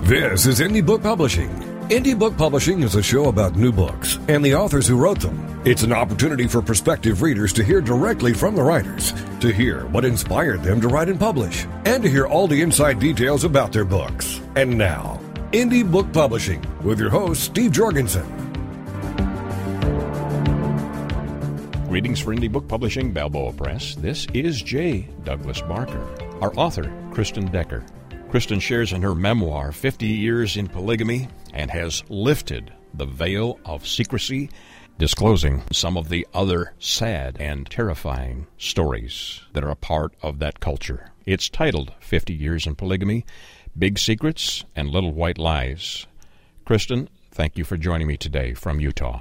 This is Indie Book Publishing. Indie Book Publishing is a show about new books and the authors who wrote them. It's an opportunity for prospective readers to hear directly from the writers, to hear what inspired them to write and publish, and to hear all the inside details about their books. And now, Indie Book Publishing with your host, Steve Jorgensen. Greetings for Indie Book Publishing, Balboa Press. This is J. Douglas Barker. Our author, Kristen Decker. Kristen shares in her memoir 50 Years in Polygamy and has lifted the veil of secrecy, disclosing some of the other sad and terrifying stories that are a part of that culture. It's titled 50 Years in Polygamy, Big Secrets and Little White Lies. Kristen, thank you for joining me today from Utah.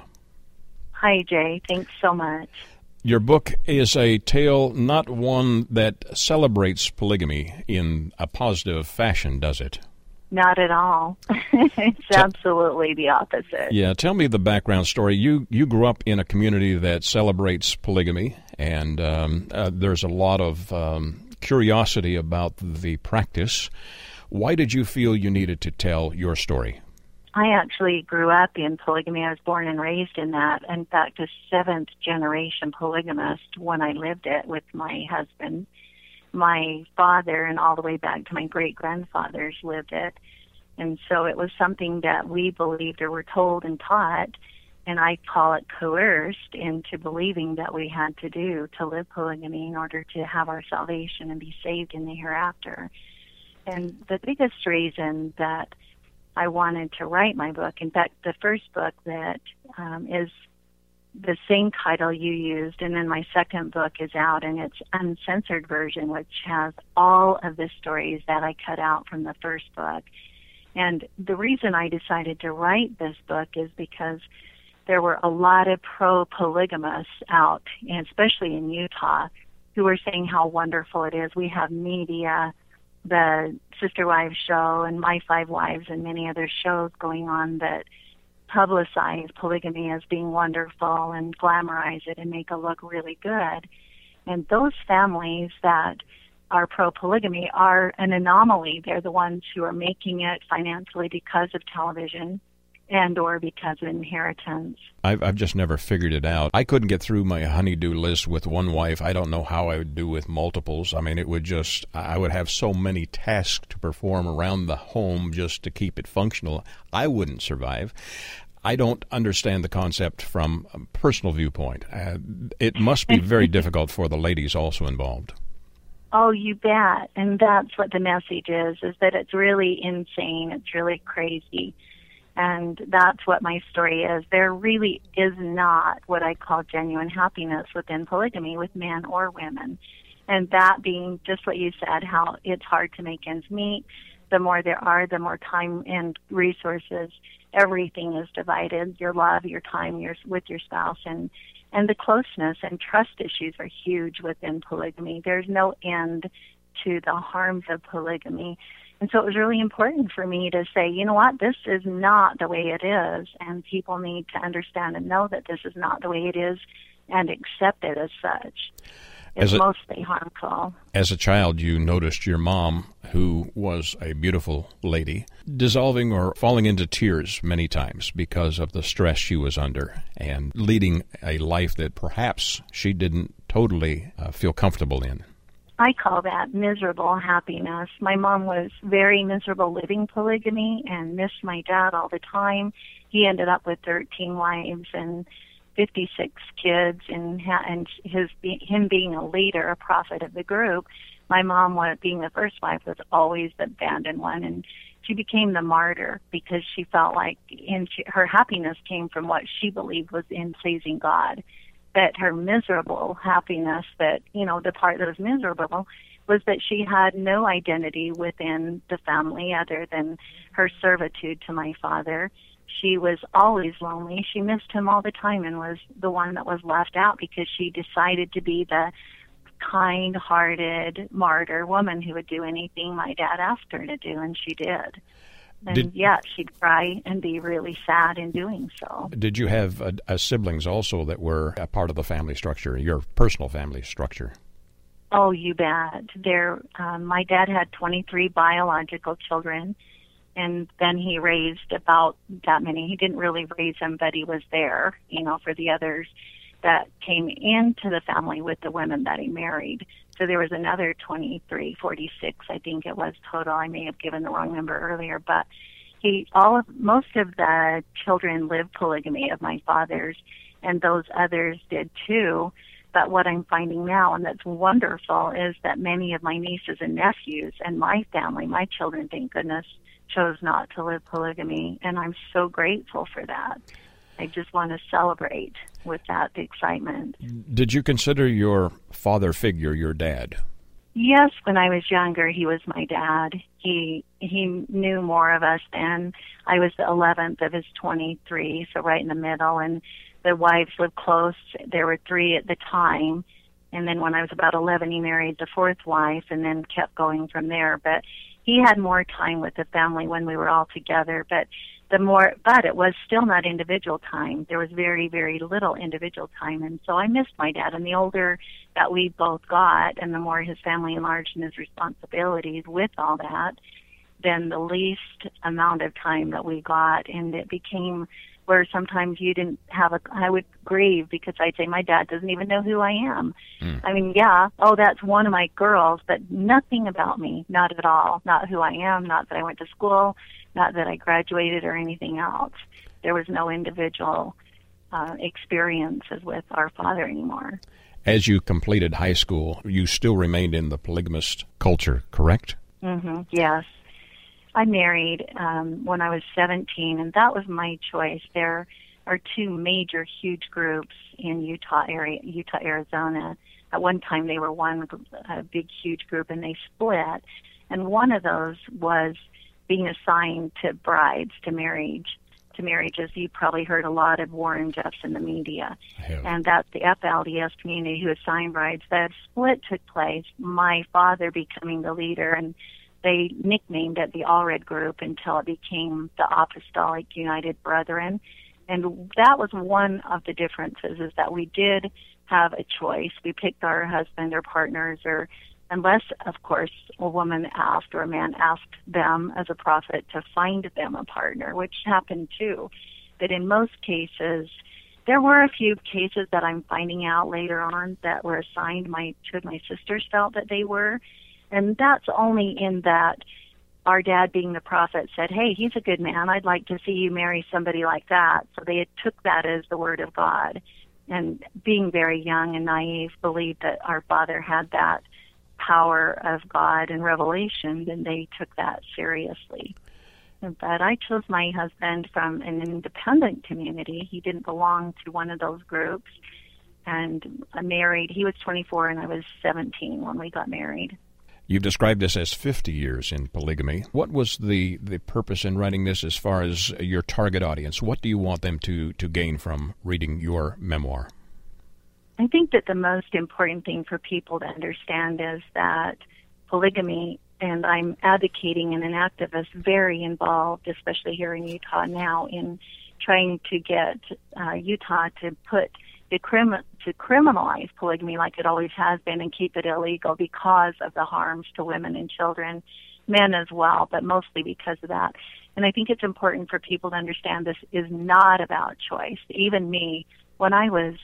Hi, Jay. Thanks so much. Your book is a tale, not one that celebrates polygamy in a positive fashion, does it? Not at all. It's absolutely the opposite. Yeah, tell me the background story. You grew up in a community that celebrates polygamy, and there's a lot of curiosity about the practice. Why did you feel you needed to tell your story? I actually grew up in polygamy. I was born and raised in that. In fact, a seventh-generation polygamist when I lived it with my husband. My father and all the way back to my great-grandfathers lived it. And so it was something that we believed or were told and taught, and I call it coerced into believing that we had to do to live polygamy in order to have our salvation and be saved in the hereafter. And the biggest reason that I wanted to write my book. In fact, the first book that is the same title you used, and then my second book is out, and it's uncensored version, which has all of the stories that I cut out from the first book. And the reason I decided to write this book is because there were a lot of pro-polygamists out, and especially in Utah, who were saying how wonderful it is. We have media, the Sister Wives show and My Five Wives and many other shows going on that publicize polygamy as being wonderful and glamorize it and make it look really good. And those families that are pro-polygamy are an anomaly. They're the ones who are making it financially because of television and or because of inheritance. I've just never figured it out. I couldn't get through my honey-do list with one wife. I don't know how I would do with multiples. I mean, I would have so many tasks to perform around the home just to keep it functional. I wouldn't survive. I don't understand the concept from a personal viewpoint. It must be very difficult for the ladies also involved. Oh, you bet. And that's what the message is that it's really insane. It's really crazy. And that's what my story is. There really is not what I call genuine happiness within polygamy with men or women. And that being just what you said, how it's hard to make ends meet. The more there are, the more time and resources, everything is divided. Your love, your time, with your spouse, and the closeness and trust issues are huge within polygamy. There's no end to the harms of polygamy. And so it was really important for me to say, you know what, this is not the way it is, and people need to understand and know that this is not the way it is and accept it as such. It's mostly harmful. As a child, you noticed your mom, who was a beautiful lady, dissolving or falling into tears many times because of the stress she was under and leading a life that perhaps she didn't totally feel comfortable in. I call that miserable happiness. My mom was very miserable living polygamy and missed my dad all the time. He ended up with 13 wives and 56 kids, and him being a leader, a prophet of the group. My mom, being the first wife, was always the abandoned one, and she became the martyr because she felt like her happiness came from what she believed was in pleasing God. That her miserable happiness, the part that was miserable, was that she had no identity within the family other than her servitude to my father. She was always lonely. She missed him all the time and was the one that was left out because she decided to be the kind-hearted martyr woman who would do anything my dad asked her to do, and she did. And yet she'd cry and be really sad in doing so. Did you have siblings also that were a part of the family structure, your personal family structure? Oh, you bet. My dad had 23 biological children. And then he raised about that many. He didn't really raise them, but he was there, for the others that came into the family with the women that he married. So there was another 23, 46, I think it was total. I may have given the wrong number earlier, but most of the children lived polygamy of my father's, and those others did too. But what I'm finding now, and that's wonderful, is that many of my nieces and nephews and my family, my children, thank goodness, chose not to live polygamy, and I'm so grateful for that. I just want to celebrate with that excitement. Did you consider your father figure your dad? Yes, when I was younger, he was my dad. He knew more of us then. I was the 11th of his 23, so right in the middle, and the wives lived close. There were 3 at the time, and then when I was about 11, he married the 4th wife, and then kept going from there. But he had more time with the family when we were all together, but it was still not individual time. There was very, very little individual time, and so I missed my dad. And the older that we both got, and the more his family enlarged and his responsibilities with all that, then the least amount of time that we got, and it became where sometimes you didn't have I would grieve because I'd say, my dad doesn't even know who I am. I mean, that's one of my girls, but nothing about me, not at all, not who I am, not that I went to school, not that I graduated or anything else. There was no individual experiences with our father anymore. As you completed high school, you still remained in the polygamist culture, correct? Mm-hmm. Yes. I married when I was 17, and that was my choice. There are 2 major, huge groups in Utah, Arizona. At one time, they were one big, huge group, and they split. And one of those was being assigned to brides, to marriages. You probably heard a lot of Warren Jeffs in the media. And that's the FLDS community who assigned brides. That split took place, my father becoming the leader, and they nicknamed it the Allred Group until it became the Apostolic United Brethren. And that was one of the differences, is that we did have a choice. We picked our husband or partners, or unless, of course, a woman asked or a man asked them as a prophet to find them a partner, which happened too. But in most cases, there were a few cases that I'm finding out later on that were assigned. Two of my sisters felt that they were. And that's only in that our dad, being the prophet, said, hey, he's a good man. I'd like to see you marry somebody like that. So they took that as the word of God. And being very young and naive, believed that our father had that power of God and revelation, then they took that seriously. But I chose my husband from an independent community. He didn't belong to one of those groups. And I married, he was 24 and I was 17 when we got married. You've described this as 50 years in polygamy. What was the purpose in writing this as far as your target audience? What do you want them to gain from reading your memoir? I think that the most important thing for people to understand is that polygamy, and I'm advocating and an activist very involved, especially here in Utah now, in trying to get Utah to criminalize polygamy like it always has been and keep it illegal because of the harms to women and children, men as well, but mostly because of that. And I think it's important for people to understand this is not about choice. Even me, when I was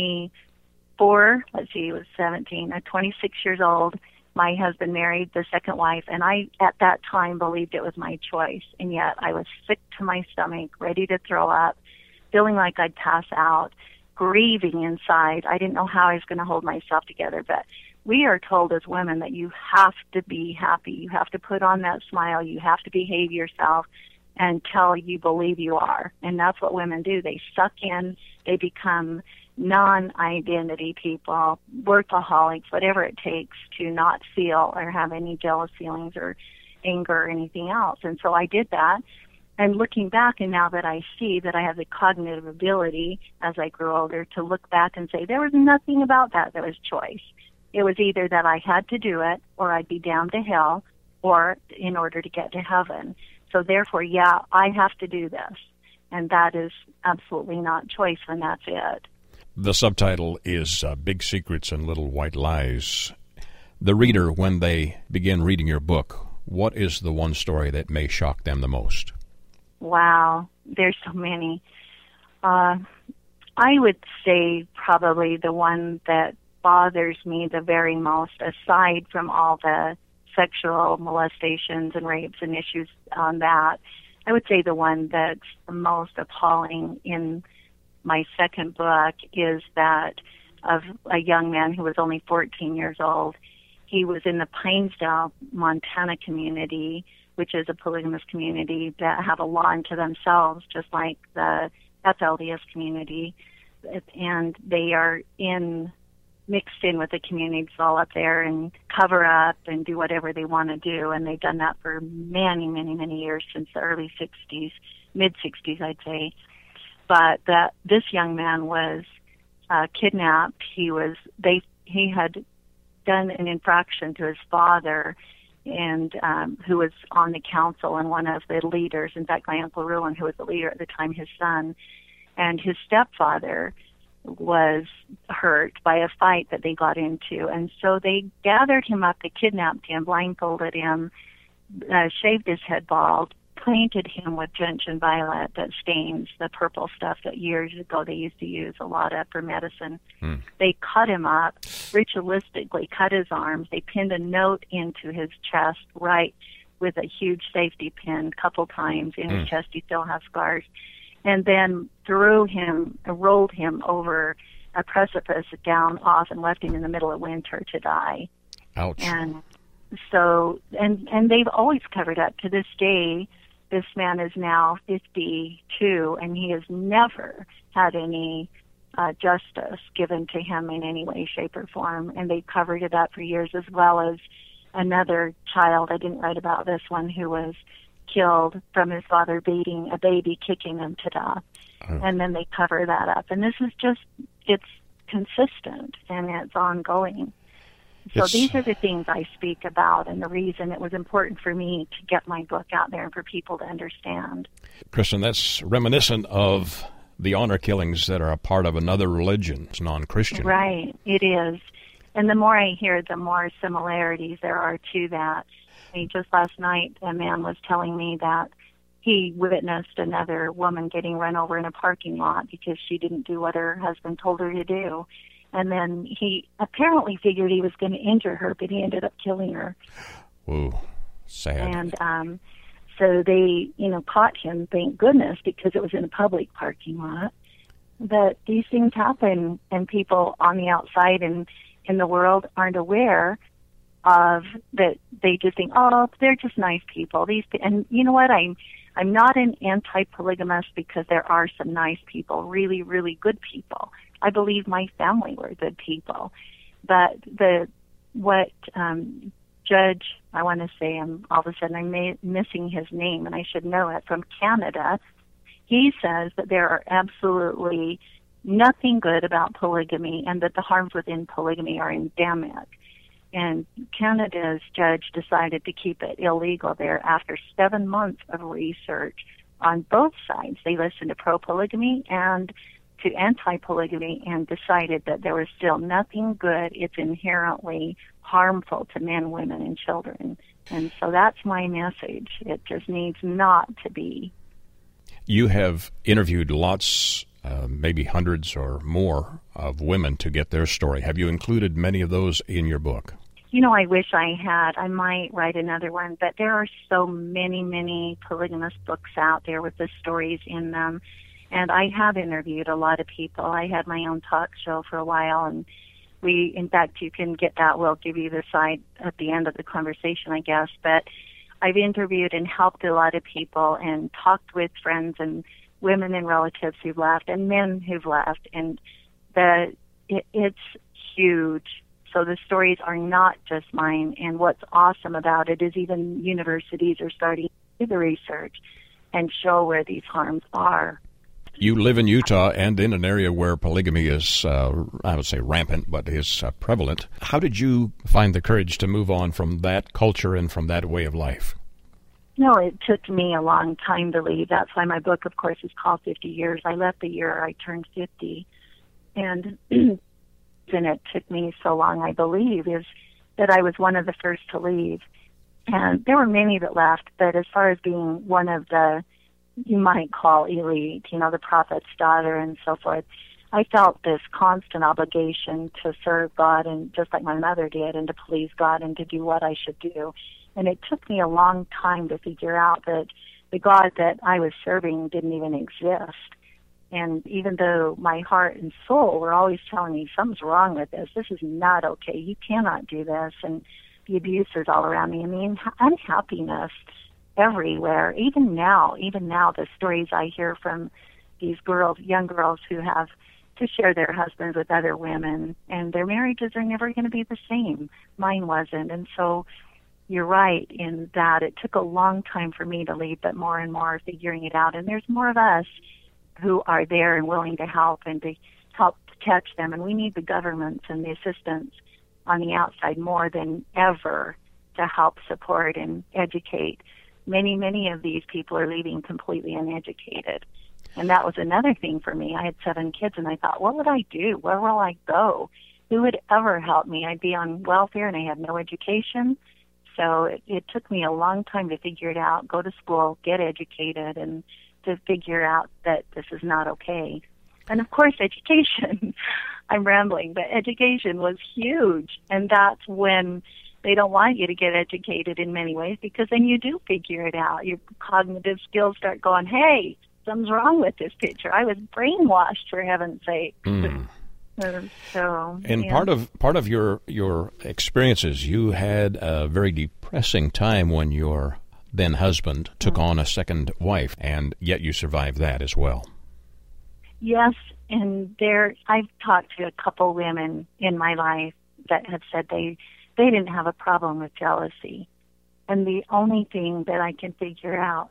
24, it was 17, 26 years old, my husband married the second wife, and I, at that time, believed it was my choice. And yet I was sick to my stomach, ready to throw up, feeling like I'd pass out, grieving inside. I didn't know how I was going to hold myself together, but we are told as women that you have to be happy. You have to put on that smile. You have to behave yourself until you believe you are. And that's what women do. They suck in. They become non-identity people, workaholics, whatever it takes to not feel or have any jealous feelings or anger or anything else. And so I did that. And looking back, and now that I see that I have the cognitive ability as I grew older to look back and say there was nothing about that was choice. It was either that I had to do it or I'd be damned to hell or in order to get to heaven. So therefore, I have to do this. And that is absolutely not choice, and that's it. The subtitle is Big Secrets and Little White Lies. The reader, when they begin reading your book, what is the one story that may shock them the most? Wow, there's so many. I would say probably the one that bothers me the very most, aside from all the sexual molestations and rapes and issues on that, I would say the one that's the most appalling in my second book is that of a young man who was only 14 years old. He was in the Pinesdale, Montana community, which is a polygamous community that have a law unto themselves, just like the FLDS community. And they are mixed in with the communities all up there and cover up and do whatever they want to do. And they've done that for many, many, many years, since the early 60s, mid-60s, I'd say. But this young man was kidnapped. He had done an infraction to his father, and who was on the council and one of the leaders. In fact, my Uncle Ruin, who was the leader at the time, his son, and his stepfather was hurt by a fight that they got into. And so they gathered him up, they kidnapped him, blindfolded him, shaved his head bald, painted him with gentian violet that stains, the purple stuff that years ago they used to use a lot of for medicine. They cut him up, ritualistically cut his arms. They pinned a note into his chest, right, with a huge safety pin, a couple times in his chest. He still has scars. And then rolled him over a precipice down off and left him in the middle of winter to die. Ouch. And so, and they've always covered up. To this day, this man is now 52, and he has never had any justice given to him in any way, shape, or form. And they've covered it up for years, as well as another child, I didn't write about this one, who was killed from his father beating a baby, kicking him to death. And then they cover that up. And this is just, it's consistent and it's ongoing. So these are the things I speak about, and the reason it was important for me to get my book out there and for people to understand. Kristen, that's reminiscent of the honor killings that are a part of another religion. It's non-Christian. Right, it is. And the more I hear, the more similarities there are to that. I mean, just last night, a man was telling me that he witnessed another woman getting run over in a parking lot because she didn't do what her husband told her to do. And then he apparently figured he was going to injure her, but he ended up killing her. Whoa, sad. And so they, caught him, thank goodness, because it was in a public parking lot. But these things happen, and people on the outside and in the world aren't aware of that. They just think, oh, they're just nice people. And you know what? I'm not an anti-polygamist, because there are some nice people, really, really good people. I believe my family were good people. But Judge, I want to say, all of a sudden I'm missing his name, and I should know it, from Canada, he says that there are absolutely nothing good about polygamy, and that the harms within polygamy are endemic. And Canada's judge decided to keep it illegal there after 7 months of research on both sides. They listened to pro-polygamy and to anti-polygamy and decided that there was still nothing good. It's inherently harmful to men, women, and children. And so that's my message. It just needs not to be. You have interviewed lots, maybe hundreds or more, of women to get their story. Have you included many of those in your book? I wish I had. I might write another one, but there are so many, many polygamous books out there with the stories in them. And I have interviewed a lot of people. I had my own talk show for a while, and in fact, you can get that. We'll give you the site at the end of the conversation, I guess. But I've interviewed and helped a lot of people and talked with friends and women and relatives who've left and men who've left. And it's huge. So the stories are not just mine. And what's awesome about it is even universities are starting to do the research and show where these harms are. You live in Utah and in an area where polygamy is, I would say rampant, but is prevalent. How did you find the courage to move on from that culture and from that way of life? No, it took me a long time to leave. That's why my book, of course, is called 50 Years. I left the year I turned 50. And it took me so long, I believe, is that I was one of the first to leave. And there were many that left, but as far as being one of the, you might call elite, the prophet's daughter and so forth, I felt this constant obligation to serve God, and just like my mother did, and to please God and to do what I should do. And it took me a long time to figure out that the God that I was serving didn't even exist. And even though my heart and soul were always telling me, something's wrong with this, this is not okay, you cannot do this, and the abusers all around me, and the unhappiness everywhere. Even now, the stories I hear from these girls, young girls who have to share their husbands with other women, and their marriages are never going to be the same. Mine wasn't. And so you're right in that it took a long time for me to leave, but more and more figuring it out. And there's more of us who are there and willing to help and to help catch them. And we need the governments and the assistance on the outside more than ever to help support and educate. Many of these people are leaving completely uneducated. And that was another thing for me. I had 7 kids, and I thought, what would I do? Where will I go? Who would ever help me? I'd be on welfare, and I had no education. So it took me a long time to figure it out, go to school, get educated, and to figure out that this is not okay. And, of course, education. I'm rambling, but education was huge. And that's when they don't want you to get educated in many ways, because then you do figure it out. Your cognitive skills start going, hey, something's wrong with this picture. I was brainwashed, for heaven's sake. Part of your experiences, you had a very depressing time when your then husband took on a second wife, and yet you survived that as well. Yes, and I've talked to a couple women in my life that have said they didn't have a problem with jealousy. And the only thing I can figure out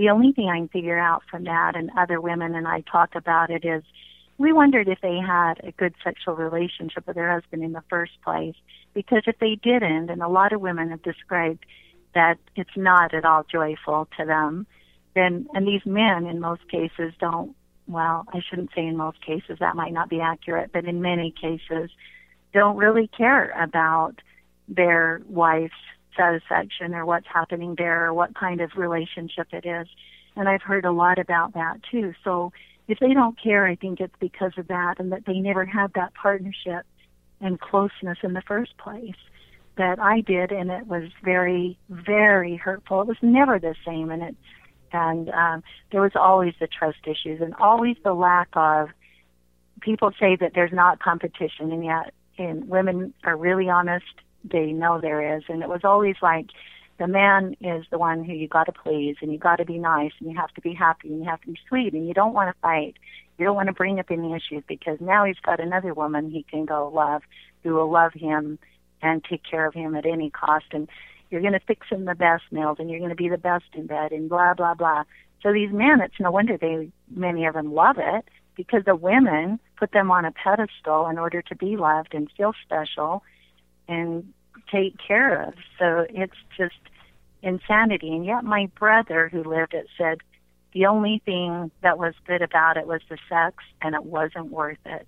from that, and other women and I talk about it, is we wondered if they had a good sexual relationship with their husband in the first place. Because if they didn't, and a lot of women have described that it's not at all joyful to them, and these men in most cases don't, well, I shouldn't say in most cases, that might not be accurate, but in many cases don't really care about their wife's satisfaction or what's happening there or what kind of relationship it is. And I've heard a lot about that too. So if they don't care, I think it's because of that, and that they never had that partnership and closeness in the first place that I did, and it was very, very hurtful. It was never the same, and there was always the trust issues and always the lack of, people say that there's not competition, and yet women are really honest. They know there is. And it was always like, the man is the one who you got to please, and you got to be nice, and you have to be happy, and you have to be sweet, and you don't want to fight. You don't want to bring up any issues, because now he's got another woman he can go love, who will love him and take care of him at any cost. And you're going to fix him the best meals, and you're going to be the best in bed, and blah, blah, blah. So these men, it's no wonder many of them love it, because the women put them on a pedestal in order to be loved and feel special and take care of. So it's just insanity. And yet my brother, who lived it, said the only thing that was good about it was the sex, and it wasn't worth it.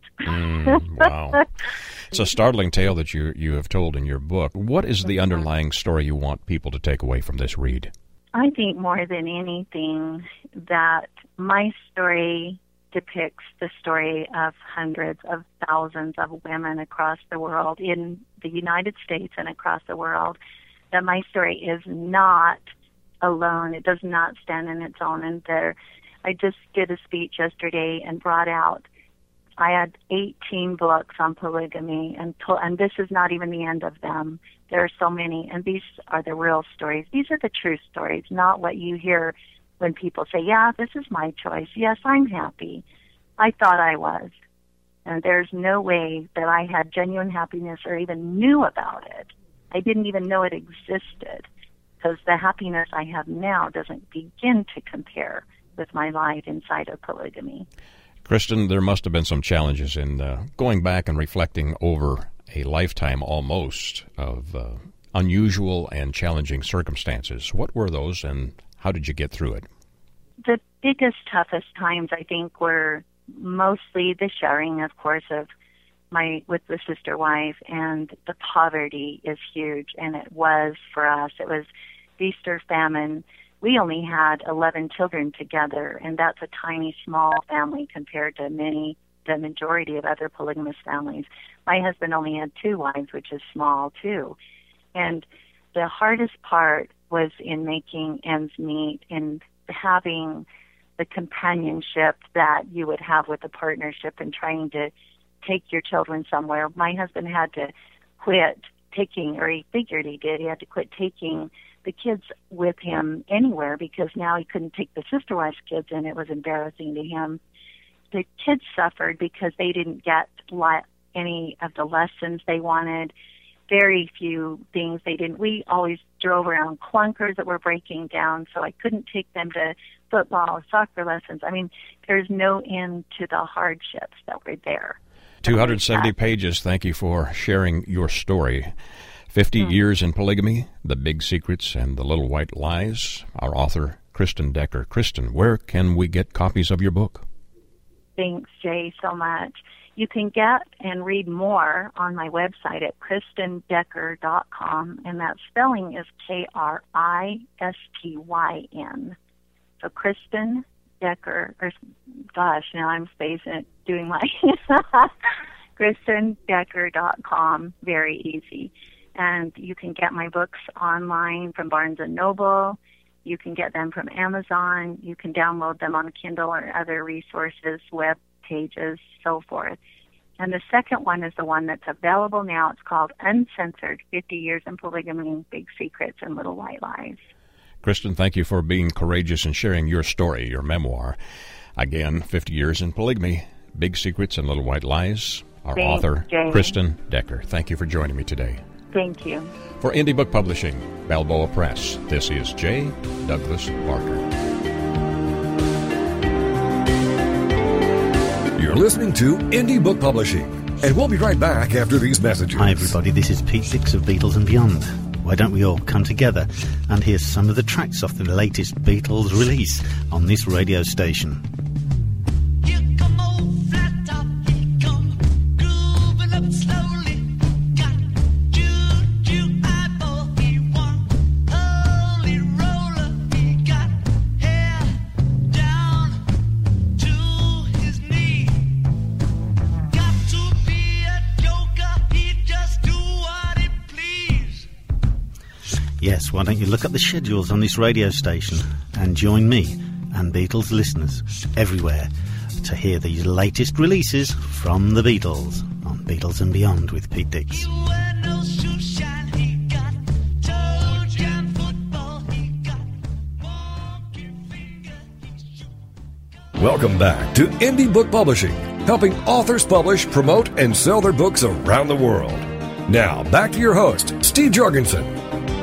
Wow. It's a startling tale that you have told in your book. What is the underlying story you want people to take away from this read? I think more than anything that my story depicts the story of hundreds of thousands of women across the world, in the United States and across the world, that my story is not alone. It does not stand on its own. And I just did a speech yesterday and brought out, I had 18 books on polygamy, and this is not even the end of them. There are so many, and these are the real stories. These are the true stories, not what you hear when people say, yeah, this is my choice. Yes, I'm happy. I thought I was. And there's no way that I had genuine happiness or even knew about it. I didn't even know it existed, because the happiness I have now doesn't begin to compare with my life inside of polygamy. Kristen, there must have been some challenges in going back and reflecting over a lifetime almost of unusual and challenging circumstances. What were those, and how did you get through it? The biggest, toughest times, I think, were mostly the sharing, of course, of with the sister wife, and the poverty is huge. And it was for us. It was feast or famine. We only had 11 children together, and that's a tiny, small family compared to the majority of other polygamous families. My husband only had 2 wives, which is small too. And the hardest part was in making ends meet and having the companionship that you would have with a partnership and trying to take your children somewhere. My husband had to quit taking, or he figured he did, he had to quit taking the kids with him anywhere because now he couldn't take the sister wife's kids, and it was embarrassing to him. The kids suffered because they didn't get any of the lessons they wanted. Very few things they didn't. We always drove around clunkers that were breaking down, so I couldn't take them to football or soccer lessons. I mean, there's no end to the hardships that were there. 270 pages. Thank you for sharing your story. 50 years in polygamy, the big secrets and the little white lies. Our author, Kristen Decker. Kristen, where can we get copies of your book? Thanks, Jay, so much. You can get and read more on my website at KristenDecker.com, and that spelling is Kristyn. So Kristen Decker, now I'm spacing it, doing my KristenDecker.com, very easy. And you can get my books online from Barnes & Noble. You can get them from Amazon. You can download them on Kindle or other resources, web pages, so forth. And the second one is the one that's available now. It's called Uncensored, 50 Years in Polygamy, Big Secrets and Little White Lies. Kristen, thank you for being courageous and sharing your story, your memoir. Again, 50 Years in Polygamy, Big Secrets and Little White Lies. Our author, Jay. Kristen Decker. Thank you for joining me today. Thank you. For Indie Book Publishing, Balboa Press, this is J. Douglas Barker. You're listening to Indie Book Publishing, and we'll be right back after these messages. Hi everybody, this is Pete Dix of Beatles and Beyond. Why don't we all come together and hear some of the tracks off the latest Beatles release on this radio station. Yes, why don't you look up the schedules on this radio station and join me and Beatles listeners everywhere to hear these latest releases from the Beatles on Beatles and Beyond with Pete Dix. Welcome back to Indie Book Publishing, helping authors publish, promote, and sell their books around the world. Now, back to your host, Steve Jorgensen.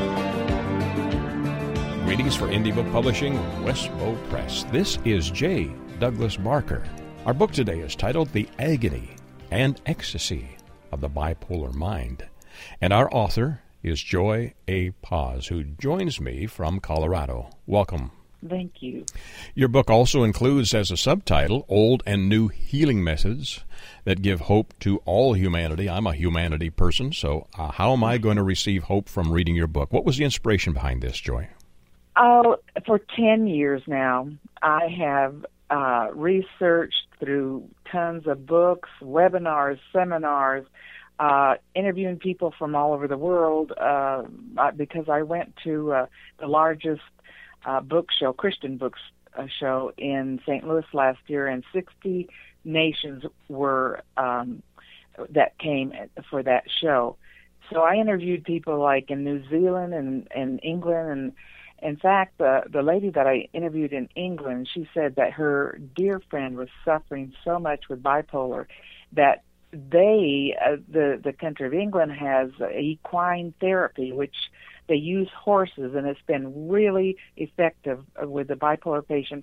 Greetings for Indie Book Publishing, Westbow Press. This is J. Douglas Barker. Our book today is titled The Agony and Ecstasy of the Bipolar Mind. And our author is Joy A. Paz, who joins me from Colorado. Welcome. Thank you. Your book also includes as a subtitle, Old and New Healing Methods that Give Hope to All Humanity. I'm a humanity person, so how am I going to receive hope from reading your book? What was the inspiration behind this, Joy? Oh, for 10 years now, I have researched through tons of books, webinars, seminars, interviewing people from all over the world because I went to the largest book show, Christian books show in St. Louis last year, and 60 nations were that came for that show. So I interviewed people like in New Zealand and England, and in fact, the lady that I interviewed in England, she said that her dear friend was suffering so much with bipolar that the country of England has equine therapy, which they use horses, and it's been really effective with the bipolar patient,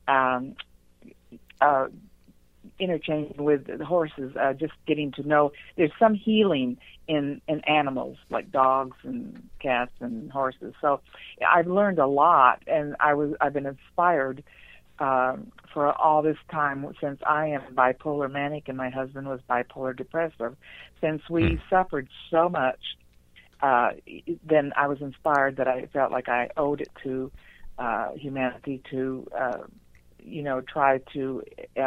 interchanging with the horses, just getting to know there's some healing in animals like dogs and cats and horses. So I've learned a lot, and I've been inspired for all this time, since I am bipolar manic and my husband was bipolar depressive, since we suffered so much, then I was inspired that I felt like I owed it to humanity to, try to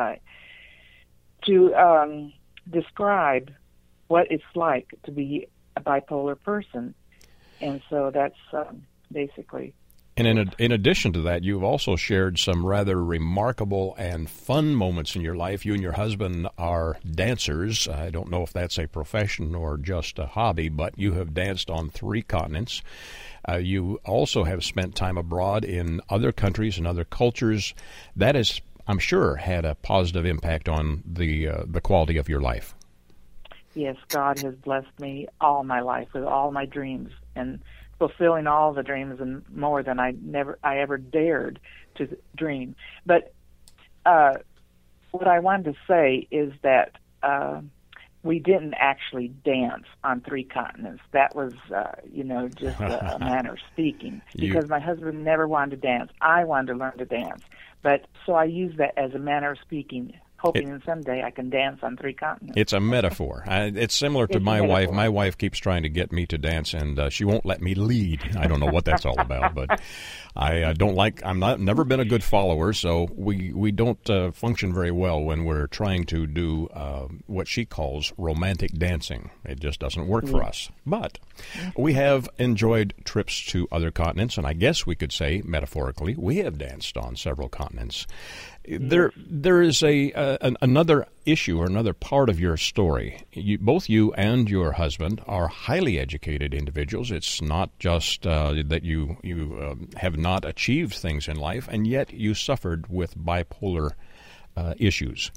describe what it's like to be a bipolar person. And so that's basically. And in addition to that, you've also shared some rather remarkable and fun moments in your life. You and your husband are dancers. I don't know if that's a profession or just a hobby, but you have danced on 3 continents. You also have spent time abroad in other countries and other cultures. That has, I'm sure, had a positive impact on the quality of your life. Yes, God has blessed me all my life with all my dreams and fulfilling all the dreams and more than I ever dared to dream. But what I wanted to say is that we didn't actually dance on 3 continents. That was, just a manner of speaking, because my husband never wanted to dance. I wanted to learn to dance. But so I use that as a manner of speaking, hoping that someday I can dance on 3 continents. It's a metaphor. It's similar to my wife. My wife keeps trying to get me to dance, and she won't let me lead. I don't know what that's all about, but I don't like. Never been a good follower, so we don't function very well when we're trying to do what she calls romantic dancing. It just doesn't work for us. But we have enjoyed trips to other continents, and I guess we could say metaphorically we have danced on several continents. There is another issue or another part of your story. Both you and your husband are highly educated individuals. It's not just that you have not achieved things in life, and yet you suffered with bipolar issues.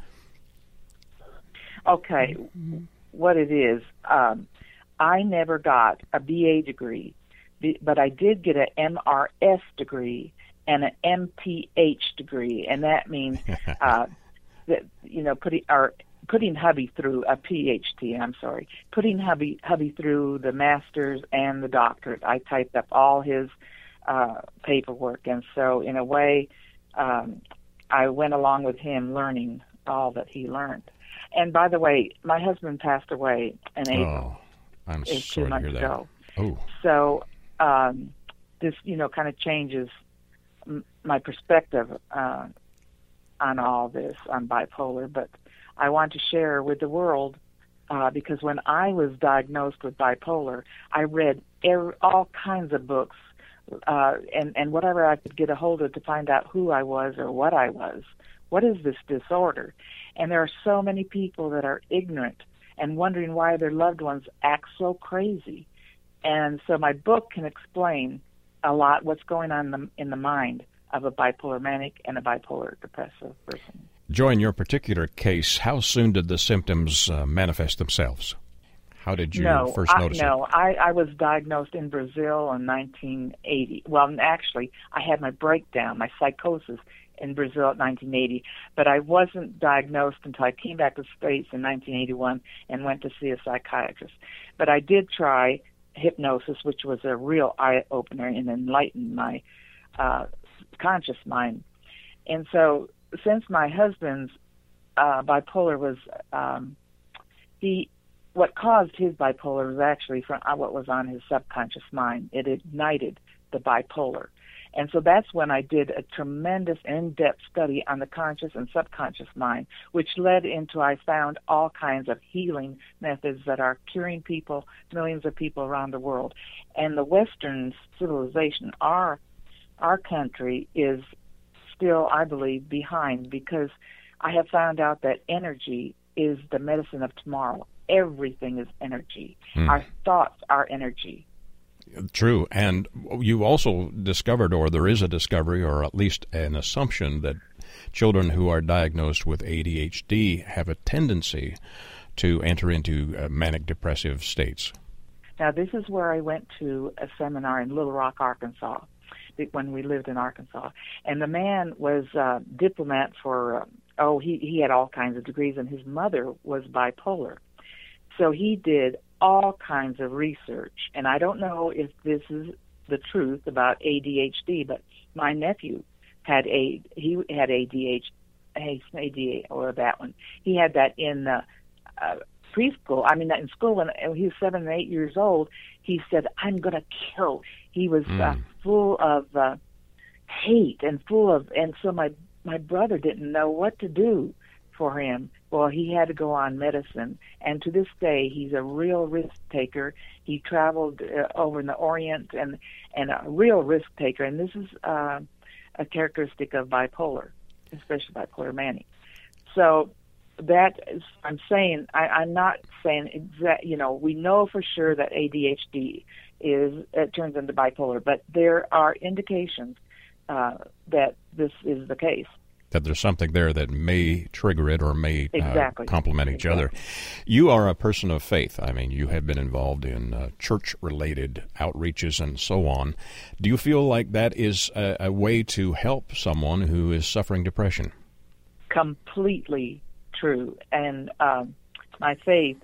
Okay, what it is, I never got a BA degree, but I did get an MRS degree and an MPH degree, and that means that putting hubby through a PhD. I'm sorry, putting hubby through the master's and the doctorate. I typed up all his paperwork, and so in a way, I went along with him, learning all that he learned. And by the way, my husband passed away in April. Oh, I'm sorry 2 months to hear that. ago. Oh, so this kind of changes my perspective on all this, on bipolar, but I want to share with the world because when I was diagnosed with bipolar, I read all kinds of books and whatever I could get a hold of to find out who I was or what I was. What is this disorder? And there are so many people that are ignorant and wondering why their loved ones act so crazy. And so my book can explain a lot what's going on in the mind of a bipolar manic and a bipolar depressive person. Joy, in your particular case, how soon did the symptoms manifest themselves? How did you first notice it? I was diagnosed in Brazil in 1980. Well, actually, I had my breakdown, my psychosis in Brazil in 1980, but I wasn't diagnosed until I came back to the States in 1981 and went to see a psychiatrist. But I did try hypnosis, which was a real eye-opener and enlightened my conscious mind. And so since my husband's bipolar was, what caused his bipolar was actually from what was on his subconscious mind. It ignited the bipolar. And so that's when I did a tremendous in-depth study on the conscious and subconscious mind, which led into I found all kinds of healing methods that are curing people, millions of people around the world. And the Western civilization, our country, is still, I believe, behind, because I have found out that energy is the medicine of tomorrow. Everything is energy. Our thoughts are energy. True. And you also discovered, or there is a discovery, or at least an assumption, that children who are diagnosed with ADHD have a tendency to enter into manic depressive states. Now, this is where I went to a seminar in Little Rock, Arkansas, when we lived in Arkansas. And the man was a diplomat for, he had all kinds of degrees, and his mother was bipolar. So he did all kinds of research, and I don't know if this is the truth about ADHD, but my nephew had ADHD, or that one. He had that in preschool. I mean, in school when he was 7 and 8 years old. He said, "I'm going to kill." He was full of hate and so my brother didn't know what to do for him. Well, he had to go on medicine, and to this day, he's a real risk taker. He traveled over in the Orient and a real risk taker, and this is a characteristic of bipolar, especially bipolar mania. So that is, I'm saying, I'm not saying exact. We know for sure that ADHD turns into bipolar, but there are indications that this is the case. That there's something there that may trigger it or may complement each other. You are a person of faith. I mean, you have been involved in church-related outreaches and so on. Do you feel like that is a way to help someone who is suffering depression? Completely true. And my faith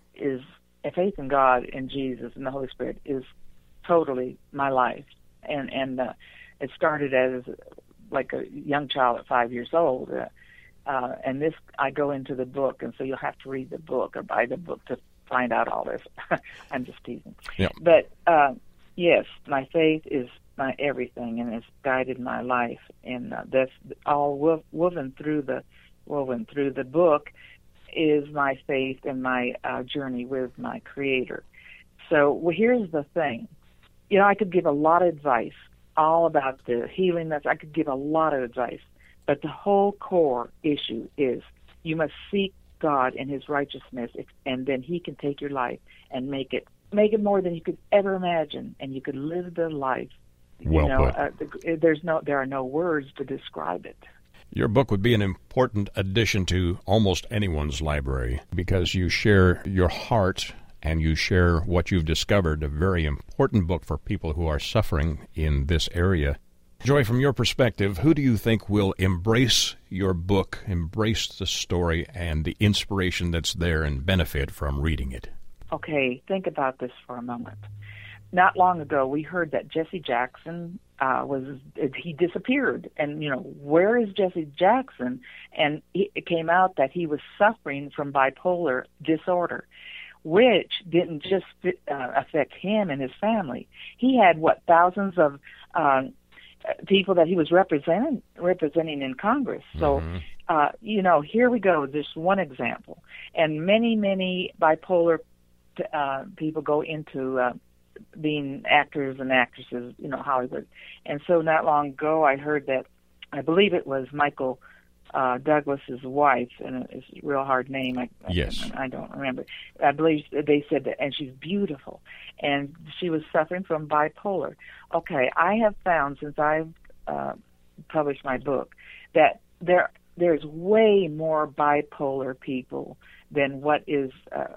in God and Jesus and the Holy Spirit is totally my life. And it started as like a young child at 5 years old. And this, I go into the book, and so you'll have to read the book or buy the book to find out all this. I'm just teasing. Yeah. But, yes, my faith is my everything, and it's guided my life. And that's all woven through the book is my faith and my journey with my Creator. So here's the thing. I could give a lot of advice all about the healing. I could give a lot of advice, but the whole core issue is you must seek God and His righteousness, and then He can take your life and make it more than you could ever imagine, and you could live the life. Well put. There are no words to describe it. Your book would be an important addition to almost anyone's library because you share your heart and you share what you've discovered, a very important book for people who are suffering in this area. Joy, from your perspective, who do you think will embrace your book, embrace the story and the inspiration that's there and benefit from reading it? Okay, think about this for a moment. Not long ago, we heard that Jesse Jackson he disappeared. And, where is Jesse Jackson? And it came out that he was suffering from bipolar disorder, which didn't just affect him and his family. He had, thousands of people that he was representing in Congress. So, here we go, just one example. And many, many bipolar people go into being actors and actresses, Hollywood. And so not long ago I heard that, I believe it was Michael Douglas's wife, and it's a real hard name. I don't remember. I believe they said that, and she's beautiful, and she was suffering from bipolar. Okay, I have found since I've published my book that there's way more bipolar people than what is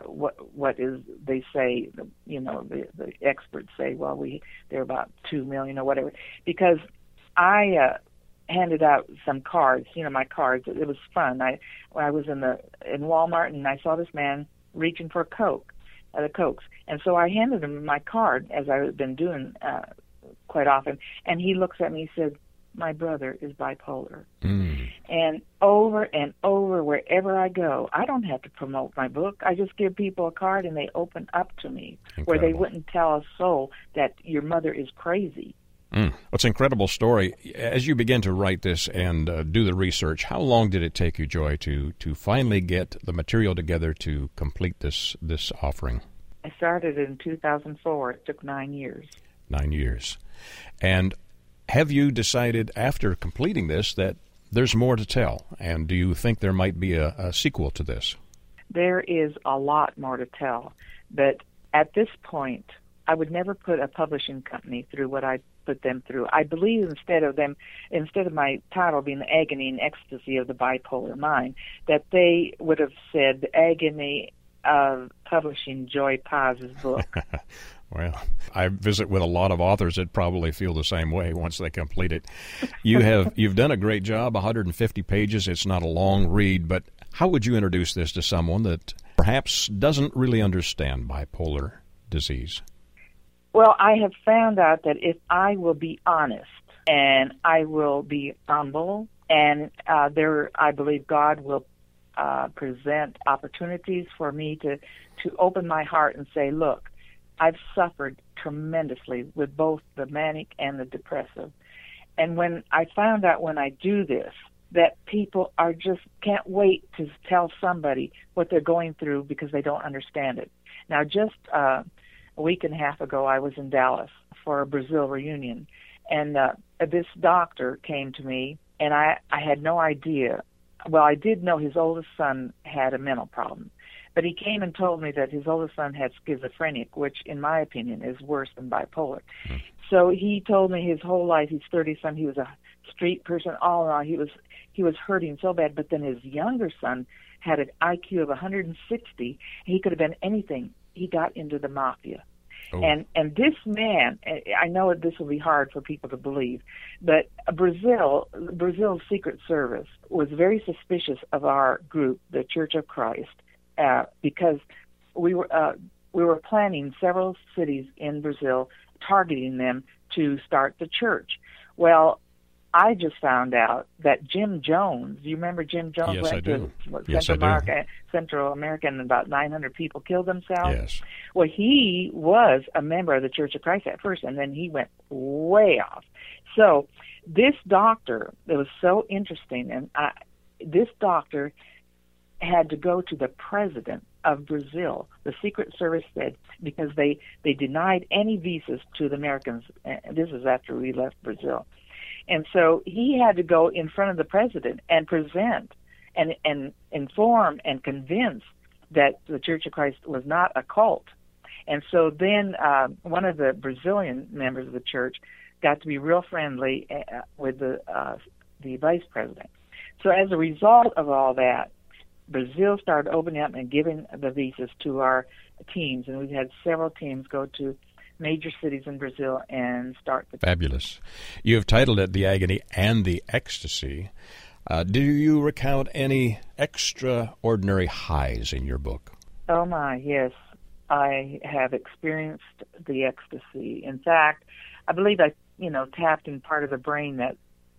they say. The experts say. Well, there are about 2 million or whatever, because I handed out some cards, my cards. It was fun. I was in Walmart, and I saw this man reaching for the Cokes, and so I handed him my card, as I've been doing quite often, and he looks at me and said, "My brother is bipolar." And over, wherever I go, I don't have to promote my book. I just give people a card, and they open up to me. Incredible. Where they wouldn't tell a soul that your mother is crazy. It's an incredible story. As you began to write this and do the research, how long did it take you, Joy, to finally get the material together to complete this offering? I started in 2004. It took 9 years. 9 years. And have you decided after completing this that there's more to tell? And do you think there might be a sequel to this? There is a lot more to tell. But at this point, I would never put a publishing company through what I put them through. I believe instead of my title being The Agony and Ecstasy of the Bipolar Mind, that they would have said The Agony of Publishing Joy Paz's book. Well, I visit with a lot of authors that probably feel the same way once they complete it. You've done a great job, 150 pages. It's not a long read, but how would you introduce this to someone that perhaps doesn't really understand bipolar disease? Well, I have found out that if I will be honest and I will be humble, and I believe God will present opportunities for me to open my heart and say, look, I've suffered tremendously with both the manic and the depressive. And when I found out when I do this, that people are just can't wait to tell somebody what they're going through because they don't understand it. Now, just a week and a half ago, I was in Dallas for a Brazil reunion, and this doctor came to me, and I had no idea. Well, I did know his oldest son had a mental problem, but he came and told me that his oldest son had schizophrenic, which, in my opinion, is worse than bipolar. So he told me his whole life, he's 30-some, he was a street person, all in all, he was hurting so bad. But then his younger son had an IQ of 160. He could have been anything. He got into the mafia. Oh. And this man, I know this will be hard for people to believe, but Brazil's Secret Service was very suspicious of our group, the Church of Christ, because we were planning several cities in Brazil, targeting them to start the church. Well, I just found out that Jim Jones, you remember Jim Jones? Yes, went to Central America, and about 900 people killed themselves? Yes. Well, he was a member of the Church of Christ at first, and then he went way off. So this doctor, it was so interesting, and this doctor had to go to the president of Brazil. The Secret Service said, because they denied any visas to the Americans. This is after we left Brazil. And so he had to go in front of the president and present and inform and convince that the Church of Christ was not a cult. And so then one of the Brazilian members of the church got to be real friendly with the vice president. So as a result of all that, Brazil started opening up and giving the visas to our teams, and we've had several teams go to major cities in Brazil and start the... Fabulous. You have titled it The Agony and the Ecstasy. Do you recount any extraordinary highs in your book? Oh, my, yes. I have experienced the ecstasy. In fact, I believe I, tapped in part of the brain that